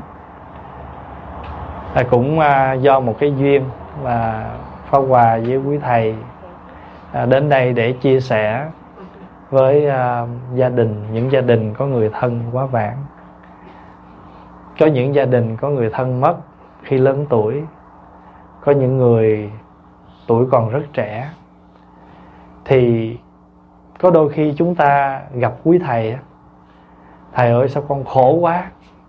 Speaker 1: à, cũng à, do một cái duyên mà Pháp Hòa với quý thầy à, đến đây để chia sẻ với à, gia đình, những gia đình có người thân quá vãng. Có những gia đình có người thân mất khi lớn tuổi. Có những người tuổi còn rất trẻ. Thì có đôi khi chúng ta gặp quý thầy, thầy ơi sao con khổ quá.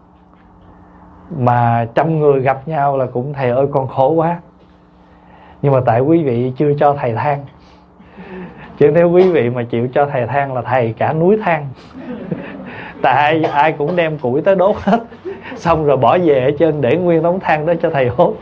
Speaker 1: Mà trăm người gặp nhau là cũng thầy ơi con khổ quá. Nhưng mà tại quý vị chưa cho thầy than. Chứ nếu quý vị mà chịu cho thầy than là thầy cả núi than. Tại ai, ai cũng đem củi tới đốt hết, xong rồi bỏ về ở trên để nguyên đống than đó cho thầy hốt.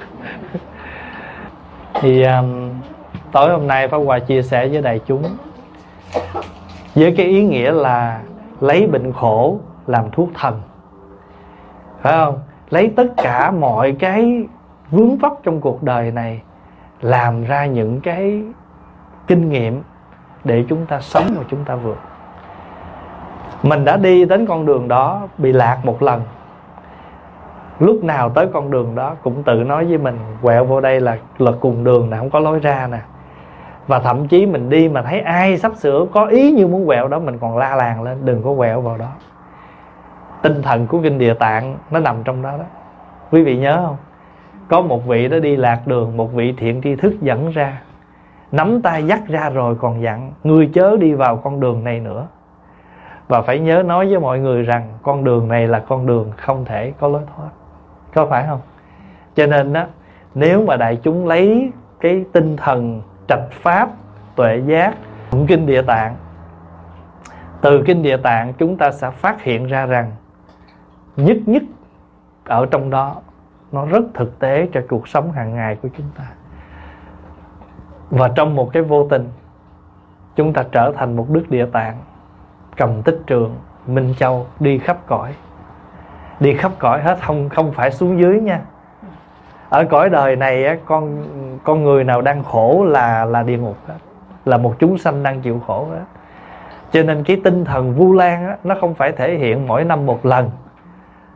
Speaker 1: Thì um, tối hôm nay Pháp Hòa chia sẻ với đại chúng với cái ý nghĩa là lấy bệnh khổ làm thuốc thần, phải không? Lấy tất cả mọi cái vướng vấp trong cuộc đời này làm ra những cái kinh nghiệm để chúng ta sống và chúng ta vượt. Mình đã đi đến con đường đó, bị lạc một lần. Lúc nào tới con đường đó cũng tự nói với mình quẹo vô đây là, là cùng đường nè, không có lối ra nè. Và thậm chí mình đi mà thấy ai sắp sửa có ý như muốn quẹo đó, mình còn la làng lên đừng có quẹo vào đó. Tinh thần của Kinh Địa Tạng nó nằm trong đó đó. Quý vị nhớ không? Có một vị đó đi lạc đường, một vị thiện tri thức dẫn ra, nắm tay dắt ra rồi còn dặn ngươi chớ đi vào con đường này nữa. Và phải nhớ nói với mọi người rằng con đường này là con đường không thể có lối thoát. Có phải không? Cho nên đó, nếu mà đại chúng lấy cái tinh thần trạch pháp, tuệ giác, Kinh Địa Tạng, từ Kinh Địa Tạng chúng ta sẽ phát hiện ra rằng nhất nhất ở trong đó nó rất thực tế cho cuộc sống hàng ngày của chúng ta. Và trong một cái vô tình, chúng ta trở thành một Đức Địa Tạng, Cầm Tích Trượng, Minh Châu, đi khắp cõi. Đi khắp cõi hết, không không phải xuống dưới nha. Ở cõi đời này á, con con người nào đang khổ là là địa ngục hết, là một chúng sanh đang chịu khổ hết. Cho nên cái tinh thần Vu Lan á, nó không phải thể hiện mỗi năm một lần,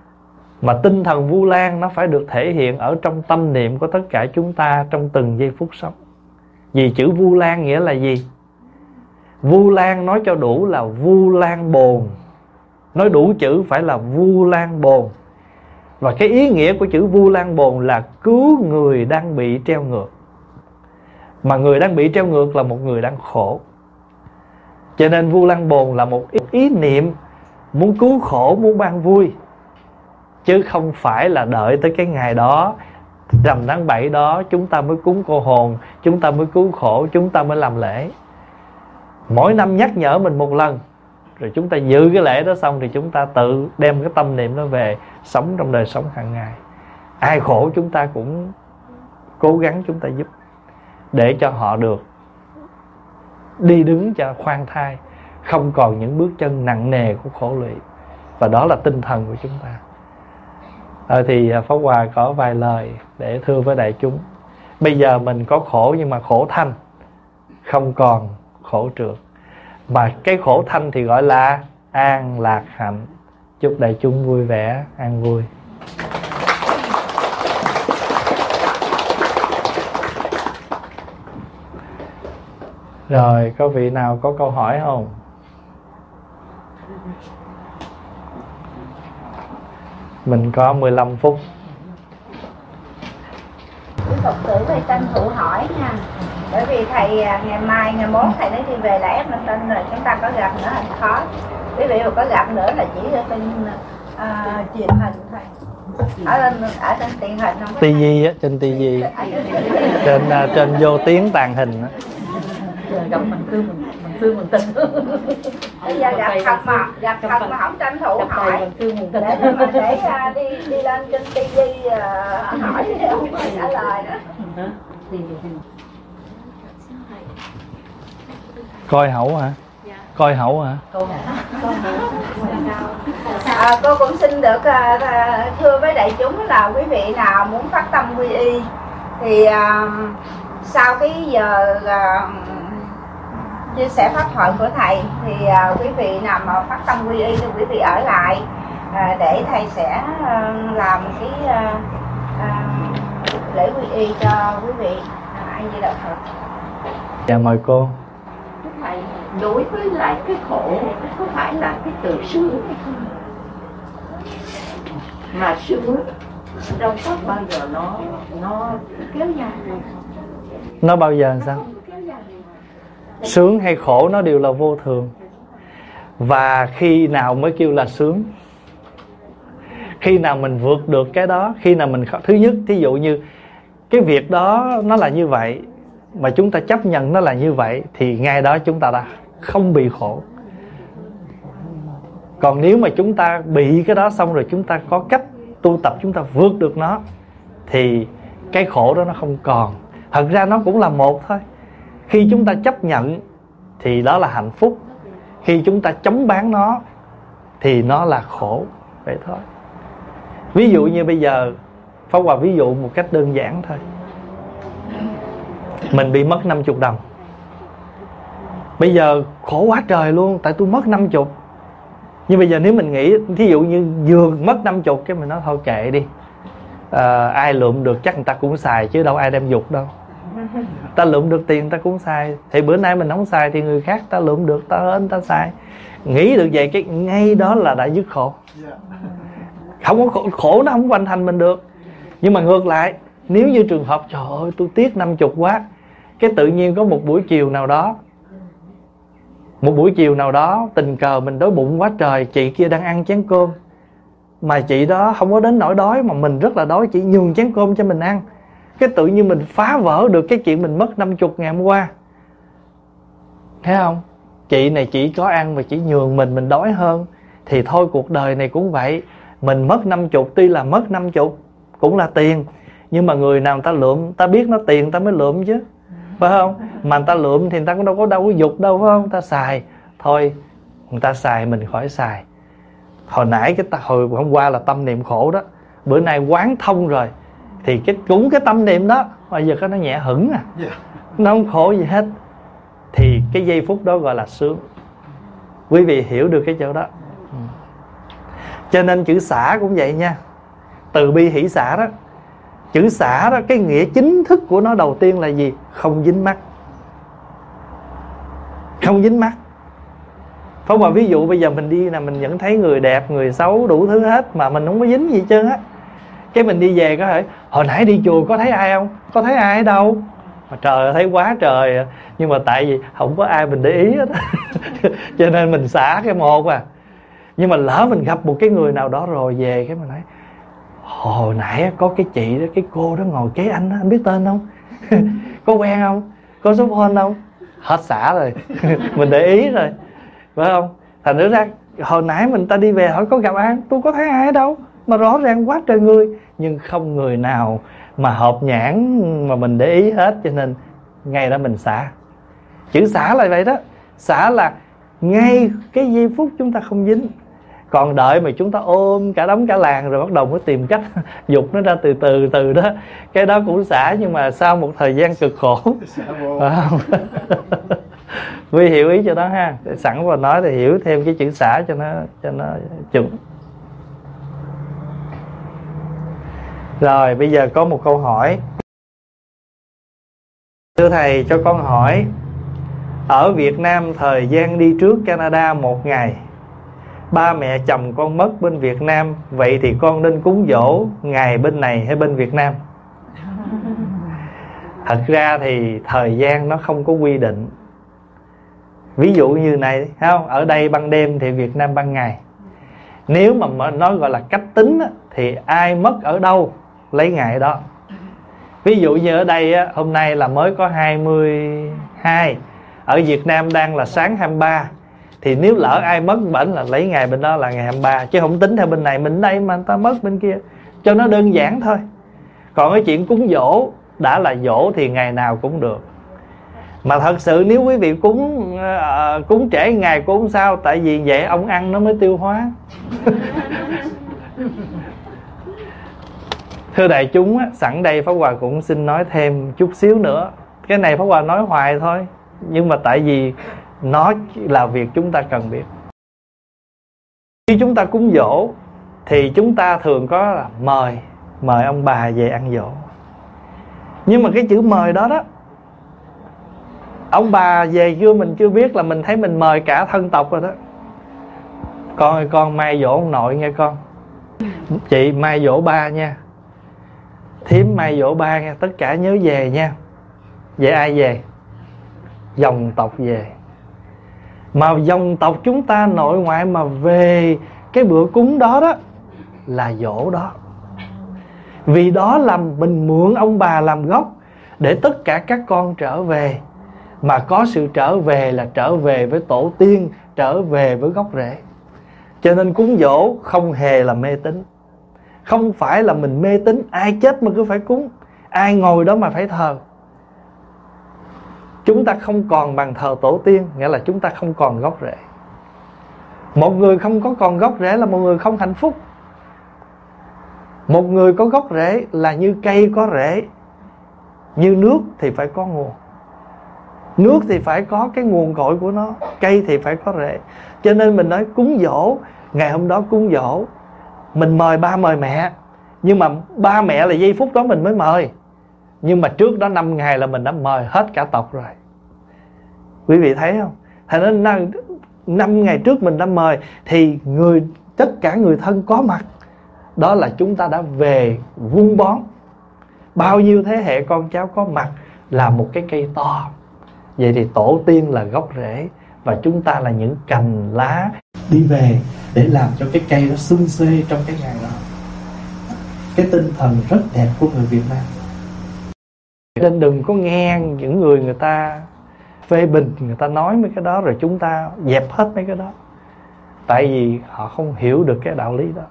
Speaker 1: Mà tinh thần Vu Lan nó phải được thể hiện ở trong tâm niệm của tất cả chúng ta trong từng giây phút sống. Vì chữ Vu Lan nghĩa là gì? Vu Lan nói cho đủ là Vu Lan bồn. Nói đủ chữ phải là Vu Lan bồn. Và cái ý nghĩa của chữ Vu Lan bồn là cứu người đang bị treo ngược. Mà người đang bị treo ngược là một người đang khổ. Cho nên Vu Lan bồn là một ý niệm muốn cứu khổ, muốn ban vui, chứ không phải là đợi tới cái ngày đó, rằm tháng bảy đó chúng ta mới cúng cô hồn, chúng ta mới cứu khổ, chúng ta mới làm lễ. Mỗi năm nhắc nhở mình một lần, rồi chúng ta giữ cái lễ đó xong thì chúng ta tự đem cái tâm niệm đó về sống trong đời sống hàng ngày. Ai khổ chúng ta cũng cố gắng chúng ta giúp, để cho họ được đi đứng cho khoan thai, không còn những bước chân nặng nề của khổ lụy. Và đó là tinh thần của chúng ta. à, Thì Pháp Hòa có vài lời để thưa với đại chúng. Bây giờ mình có khổ nhưng mà khổ thanh, không còn khổ trượt. Mà cái khổ thanh thì gọi là an lạc hạnh. Chúc đại chúng vui vẻ, an vui. Rồi, có vị nào có câu hỏi không? Mình có mười lăm phút.
Speaker 2: Quý Phật tử thầy tranh thủ hỏi nha. Bởi vì thầy ngày mai, ngày mốt thầy nói đi về là ép lên tin rồi, chúng ta có gặp nữa là khó. Quý vị mà có gặp nữa là chỉ ở trên uh, truyền hình thôi. Ở trên, ở trên truyền hình không có.
Speaker 1: ti vi á, trên ti vi. Trên uh, trên vô tiếng tàng hình á.
Speaker 3: Gặp mình cứ mình mình cứ mình tin.
Speaker 2: Bây giờ gặp thật mà gặp thật mà không tranh thủ hỏi để mà để uh, đi đi lên trên ti vi uh, hỏi không phải trả lời nữa.
Speaker 1: Coi hậu hả?
Speaker 3: Dạ.
Speaker 1: Coi hậu hả?
Speaker 2: À, cô cũng xin được uh, thưa với đại chúng là quý vị nào muốn phát tâm quy y thì uh, sau cái giờ uh, chia sẻ pháp thoại của thầy thì uh, quý vị nào mà phát tâm quy y thì quý vị ở lại uh, để thầy sẽ uh, làm cái uh, uh, lễ quy y cho quý vị. uh, Anh Di Đà Phật.
Speaker 1: Dạ mời cô.
Speaker 3: Thầy, đối với lại cái khổ có phải là cái từ sướng hay không? Mà sướng đâu có bao giờ nó nó kéo dài.
Speaker 1: Nó bao giờ sao? Sướng hay khổ nó đều là vô thường. Và khi nào mới kêu là sướng? Khi nào mình vượt được cái đó. Khi nào mình, thứ nhất, thí dụ như cái việc đó nó là như vậy mà chúng ta chấp nhận nó là như vậy, thì ngay đó chúng ta đã không bị khổ. Còn nếu mà chúng ta bị cái đó xong rồi chúng ta có cách tu tập chúng ta vượt được nó, thì cái khổ đó nó không còn. Thật ra nó cũng là một thôi. Khi chúng ta chấp nhận thì đó là hạnh phúc. Khi chúng ta chống bán nó thì nó là khổ. Vậy thôi. Ví dụ như bây giờ Pháp Hòa ví dụ một cách đơn giản thôi. Mình bị mất năm mươi đồng. Bây giờ khổ quá trời luôn, tại tôi mất năm mươi. Nhưng bây giờ nếu mình nghĩ, thí dụ như vừa mất năm mươi, cái mình nói thôi kệ đi, à, ai lượm được chắc người ta cũng xài, chứ đâu ai đem dục đâu. Ta lượm được tiền ta cũng xài. Thì bữa nay mình không xài thì người khác ta lượm được, ta hên ta xài. Nghĩ được vậy, cái ngay đó là đã dứt khổ. Không có khổ, khổ nó không quanh thành mình được. Nhưng mà ngược lại, nếu như trường hợp trời ơi tôi tiếc năm mươi quá, cái tự nhiên có một buổi chiều nào đó, Một buổi chiều nào đó tình cờ mình đói bụng quá trời, chị kia đang ăn chén cơm, mà chị đó không có đến nỗi đói, mà mình rất là đói, chị nhường chén cơm cho mình ăn. Cái tự nhiên mình phá vỡ được cái chuyện mình mất năm mươi ngày hôm qua. Thấy không? Chị này chị có ăn mà chị nhường mình, mình đói hơn. Thì thôi cuộc đời này cũng vậy. Mình mất năm mươi, tuy là mất năm mươi cũng là tiền, nhưng mà người nào ta lượm, ta biết nó tiền ta mới lượm chứ, phải không? Mà người ta lượm thì người ta cũng đâu có đâu có dục đâu, phải không? Ta xài, thôi người ta xài mình khỏi xài. Hồi nãy cái hồi hôm qua là tâm niệm khổ đó, bữa nay quán thông rồi thì cái cũng cái tâm niệm đó bây giờ nó nhẹ hững à, nó không khổ gì hết. Thì cái giây phút đó gọi là sướng. Quý vị hiểu được cái chỗ đó. Cho nên chữ xả cũng vậy nha. từ bi hỷ xả đó. Chữ xả đó, cái nghĩa chính thức của nó đầu tiên là gì? Không dính mắc. Không dính mắc. Phải không? Ví dụ bây giờ mình đi là mình vẫn thấy người đẹp, người xấu, đủ thứ hết, mà mình không có dính gì hết trơn á. Cái mình đi về có thể hồi nãy đi chùa có thấy ai không? Có thấy ai ở đâu? Mà trời ơi, thấy quá trời. Nhưng mà tại vì không có ai mình để ý hết cho nên mình xả cái một à. Nhưng mà lỡ mình gặp một cái người nào đó rồi về cái mình nói hồi nãy có cái chị đó, cái cô đó ngồi kế anh đó, anh biết tên không? Có quen không? Có số phone không? Hết xả rồi. Mình để ý rồi, phải không? Thành thử ra hồi nãy mình ta đi về hỏi có gặp ai, tôi có thấy ai ở đâu, mà rõ ràng quá trời người, nhưng không người nào mà hợp nhãn mà mình để ý hết, cho nên ngay đó mình xả. Chữ xả là vậy đó. Xả là ngay cái giây phút chúng ta không dính. Còn đợi mà chúng ta ôm cả đống cả làng rồi bắt đầu mới tìm cách dục nó ra từ từ từ đó, cái đó cũng xả, nhưng mà sau một thời gian cực khổ. Phải không? Quý hiểu ý cho đó ha. Sẵn vào nói thì hiểu thêm cái chữ xả cho nó cho nó chuẩn. Rồi bây giờ có một câu hỏi. Thưa thầy, cho con hỏi, ở Việt Nam thời gian đi trước Canada một ngày, ba mẹ chồng con mất bên Việt Nam, vậy thì con nên cúng dỗ ngày bên này hay bên Việt Nam? Thật ra thì thời gian nó không có quy định. Ví dụ như này, thấy không? Ở đây ban đêm thì Việt Nam ban ngày. Nếu mà nói gọi là cách tính thì ai mất ở đâu lấy ngày đó. Ví dụ như ở đây hôm nay là mới có hai mươi hai, ở Việt Nam đang là sáng hai mươi ba, thì nếu lỡ ai mất bển là lấy ngày bên đó là ngày hai mươi ba, chứ không tính theo bên này mình đây mà người ta mất bên kia, cho nó đơn giản thôi. Còn cái chuyện cúng dỗ, đã là dỗ thì ngày nào cũng được. Mà thật sự nếu quý vị cúng uh, cúng trễ ngày cũng không sao, tại vì vậy ông ăn nó mới tiêu hóa. Thưa đại chúng, sẵn đây Pháp Hòa cũng xin nói thêm chút xíu nữa. Cái này Pháp Hòa nói hoài thôi, nhưng mà tại vì nó là việc chúng ta cần biết. Khi chúng ta cúng dỗ thì chúng ta thường có là mời Mời ông bà về ăn dỗ. Nhưng mà cái chữ mời đó đó, ông bà về chưa mình chưa biết là mình thấy mình mời cả thân tộc rồi đó. Con ơi con mai dỗ ông nội nghe con, chị mai dỗ ba nha, thím mai dỗ ba nha, tất cả nhớ về nha. Vậy ai về? Dòng tộc về. Mà dòng tộc chúng ta nội ngoại mà về cái bữa cúng đó đó là dỗ đó. Vì đó là mình mượn ông bà làm gốc để tất cả các con trở về. Mà có sự trở về là trở về với tổ tiên, trở về với gốc rễ. Cho nên cúng dỗ không hề là mê tín. Không phải là mình mê tín ai chết mà cứ phải cúng, ai ngồi đó mà phải thờ. Chúng ta không còn bằng thờ tổ tiên, nghĩa là chúng ta không còn gốc rễ. Một người không có còn gốc rễ là một người không hạnh phúc. Một người có gốc rễ là như cây có rễ, như nước thì phải có nguồn. Nước thì phải có cái nguồn cội của nó, cây thì phải có rễ. Cho nên mình nói cúng dỗ, ngày hôm đó cúng dỗ, mình mời ba mời mẹ. Nhưng mà ba mẹ là giây phút đó mình mới mời. Nhưng mà trước đó năm ngày là mình đã mời hết cả tộc rồi. Quý vị thấy không? Thành nên năm ngày trước mình đã mời, thì người tất cả người thân có mặt. Đó là chúng ta đã về vun bón. Bao nhiêu thế hệ con cháu có mặt là một cái cây to. Vậy thì tổ tiên là gốc rễ, và chúng ta là những cành lá đi về để làm cho cái cây nó sum xuê trong cái ngày đó. Cái tinh thần rất đẹp của người Việt Nam. Nên đừng có nghe những người người ta phê bình, người ta nói mấy cái đó rồi chúng ta dẹp hết mấy cái đó. Tại vì họ không hiểu được cái đạo lý đó.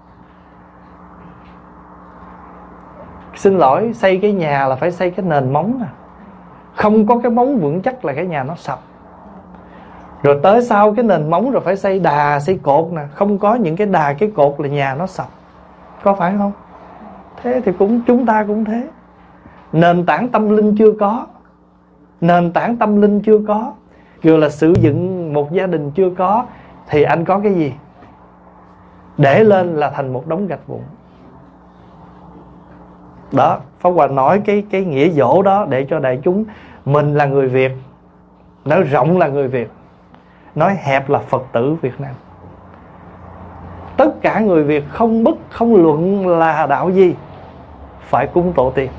Speaker 1: Xin lỗi, xây cái nhà là phải xây cái nền móng nè. Không có cái móng vững chắc là cái nhà nó sập. Rồi tới sau cái nền móng rồi phải xây đà, xây cột nè. Không có những cái đà, cái cột là nhà nó sập. Có phải không? Thế thì cũng chúng ta cũng thế. Nền tảng tâm linh chưa có, nền tảng tâm linh chưa có, dù là sử dụng một gia đình chưa có, thì anh có cái gì? Để lên là thành một đống gạch vụn. Đó, Pháp Hòa nói cái, cái nghĩa dỗ đó để cho đại chúng. Mình là người Việt, nói rộng là người Việt, nói hẹp là Phật tử Việt Nam. Tất cả người Việt không bất không luận là đạo gì phải cúng tổ tiên.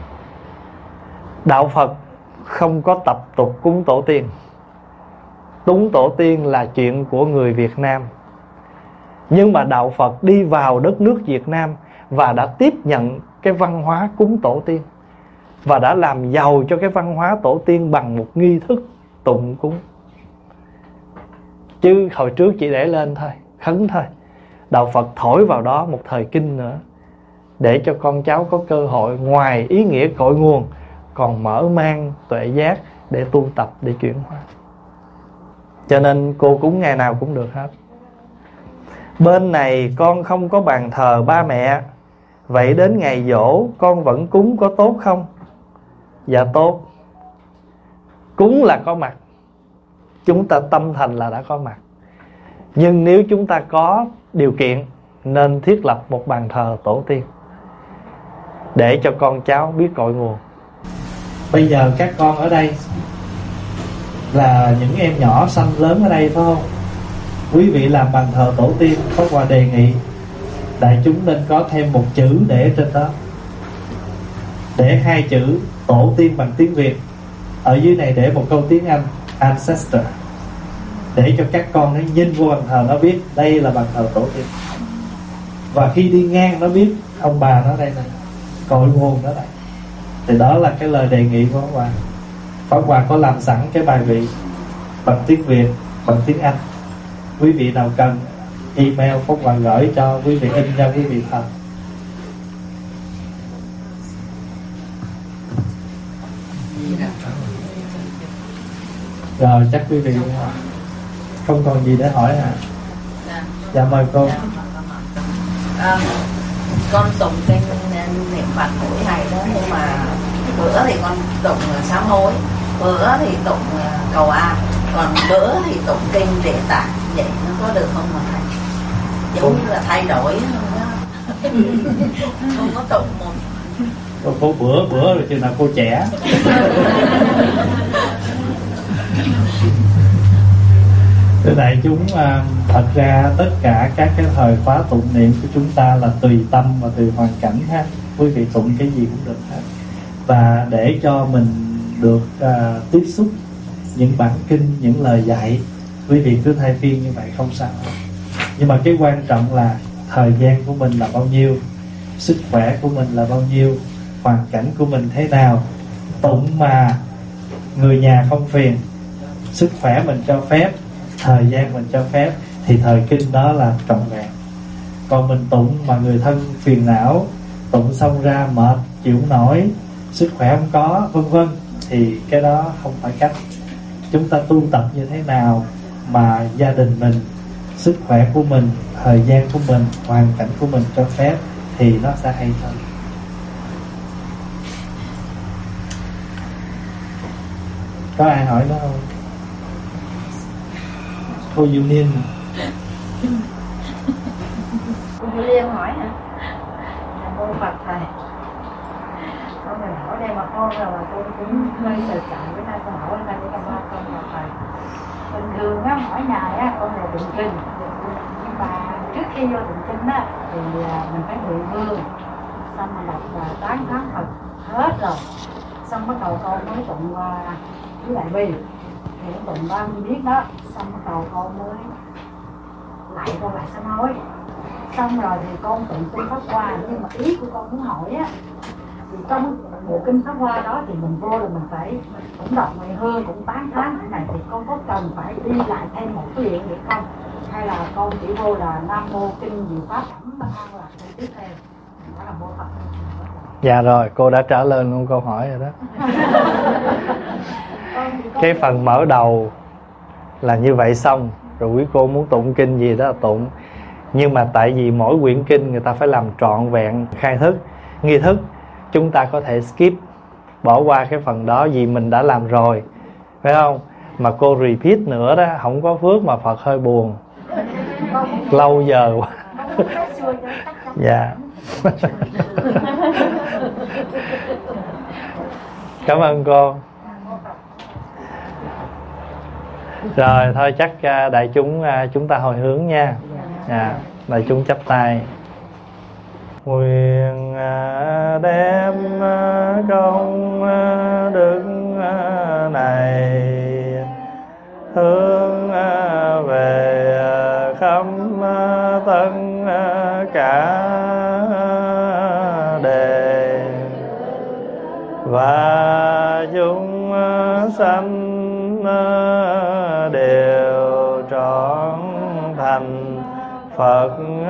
Speaker 1: Đạo Phật không có tập tục cúng tổ tiên. Cúng tổ tiên là chuyện của người Việt Nam. Nhưng mà đạo Phật đi vào đất nước Việt Nam và đã tiếp nhận cái văn hóa cúng tổ tiên, và đã làm giàu cho cái văn hóa tổ tiên bằng một nghi thức tụng cúng. Chứ hồi trước chỉ để lên thôi, khấn thôi. Đạo Phật thổi vào đó một thời kinh nữa, để cho con cháu có cơ hội ngoài ý nghĩa cội nguồn còn mở mang tuệ giác để tu tập, để chuyển hóa. Cho nên cô cúng ngày nào cũng được hết. Bên này con không có bàn thờ ba mẹ, vậy đến ngày giỗ con vẫn cúng có tốt không? Dạ tốt. Cúng là có mặt, chúng ta tâm thành là đã có mặt. Nhưng nếu chúng ta có điều kiện, nên thiết lập một bàn thờ tổ tiên, để cho con cháu biết cội nguồn. Bây giờ các con ở đây là những em nhỏ sanh lớn ở đây phải không? Quý vị làm bàn thờ tổ tiên, Pháp Hòa đề nghị đại chúng nên có thêm một chữ để trên đó, để hai chữ tổ tiên bằng tiếng Việt. Ở dưới này để một câu tiếng Anh ancestor, để cho các con nó nhìn vô bàn thờ nó biết đây là bàn thờ tổ tiên. Và khi đi ngang nó biết ông bà nó đây này, cội nguồn nó đây. Thì đó là cái lời đề nghị của Pháp Hòa. Pháp Hòa có làm sẵn cái bài vị bằng tiếng Việt, bằng tiếng Anh. Quý vị nào cần email Pháp Hòa gửi cho quý vị, in cho quý vị thật. Rồi chắc quý vị không còn gì để hỏi hả? Dạ mời cô.
Speaker 3: À, con tụng kinh niệm Phật mỗi ngày đó, nhưng mà bữa thì con tụng sám hối, bữa thì tụng cầu an, còn bữa thì tụng kinh Địa Tạng. Vậy nó có được không mà thầy? Giống như là thay đổi không đó. Không có tụng một.
Speaker 1: Cô, cô bữa bữa rồi chừng nào cô trẻ. Thưa đại chúng, thật ra tất cả các cái thời khóa tụng niệm của chúng ta là tùy tâm và tùy hoàn cảnh ha. Quý vị tụng cái gì cũng được hết. Và để cho mình được uh, tiếp xúc những bản kinh, những lời dạy, quý vị cứ thay phiên như vậy không sao. Nhưng mà cái quan trọng là thời gian của mình là bao nhiêu, sức khỏe của mình là bao nhiêu, hoàn cảnh của mình thế nào. Tụng mà người nhà không phiền, sức khỏe mình cho phép, thời gian mình cho phép, thì thời kinh đó là trọn vẹn. Còn mình tụng mà người thân phiền não, tụng xong ra mệt, chịu không nổi, sức khỏe không có, vân vân, thì cái đó không phải cách. Chúng ta tu tập như thế nào mà gia đình mình, sức khỏe của mình, thời gian của mình, hoàn cảnh của mình cho phép, thì nó sẽ hay hơn. Có ai hỏi nữa không? Cô Union.
Speaker 2: Cô Liên hỏi hả? Cô Phật thầy. Con mình hỏi đây mà con rồi mà cô cũng hơi sợ sợ với nay con hỏi đây con ba con là thầy. Bình thường á hỏi ngày á con là tụng kinh, nhưng mà trước khi vô tụng kinh á thì mình phải mười hương, xong mình đọc và tán thán Phật hết rồi, xong bắt đầu con mới tụng với lại bi, thì tụng ba mươi biết đó, xong bắt đầu con mới lại con lại sám hối, xong rồi thì con tụng kinh Pháp Hoa. Nhưng mà ý của con muốn hỏi á, thì trong bộ kinh Pháp Hoa đó thì mình vô là mình phải cũng đọc mười hương, cũng tán thán cái này, thì con có cần phải đi lại thêm một cái chuyện được không, hay là con chỉ vô là Nam Mô Kinh Diệu Pháp Thẩm Ba An là câu tiếp theo đó là mô Phật?
Speaker 1: Dạ rồi, cô đã trả lời luôn câu hỏi rồi đó. Cái phần mở đầu là như vậy xong, rồi quý cô muốn tụng kinh gì đó là tụng. Nhưng mà tại vì mỗi quyển kinh người ta phải làm trọn vẹn khai thức, nghi thức, chúng ta có thể skip, bỏ qua cái phần đó vì mình đã làm rồi, phải không? Mà cô repeat nữa đó, không có phước mà Phật hơi buồn. Lâu giờ quá.
Speaker 2: Con
Speaker 1: Dạ. Cảm ơn cô. Rồi thôi chắc đại chúng chúng ta hồi hướng nha. Dạ, đại chúng chắp tay. Nguyện đem công đức này hướng về khắp tất cả đề và chúng sanh đều trọn thành Phật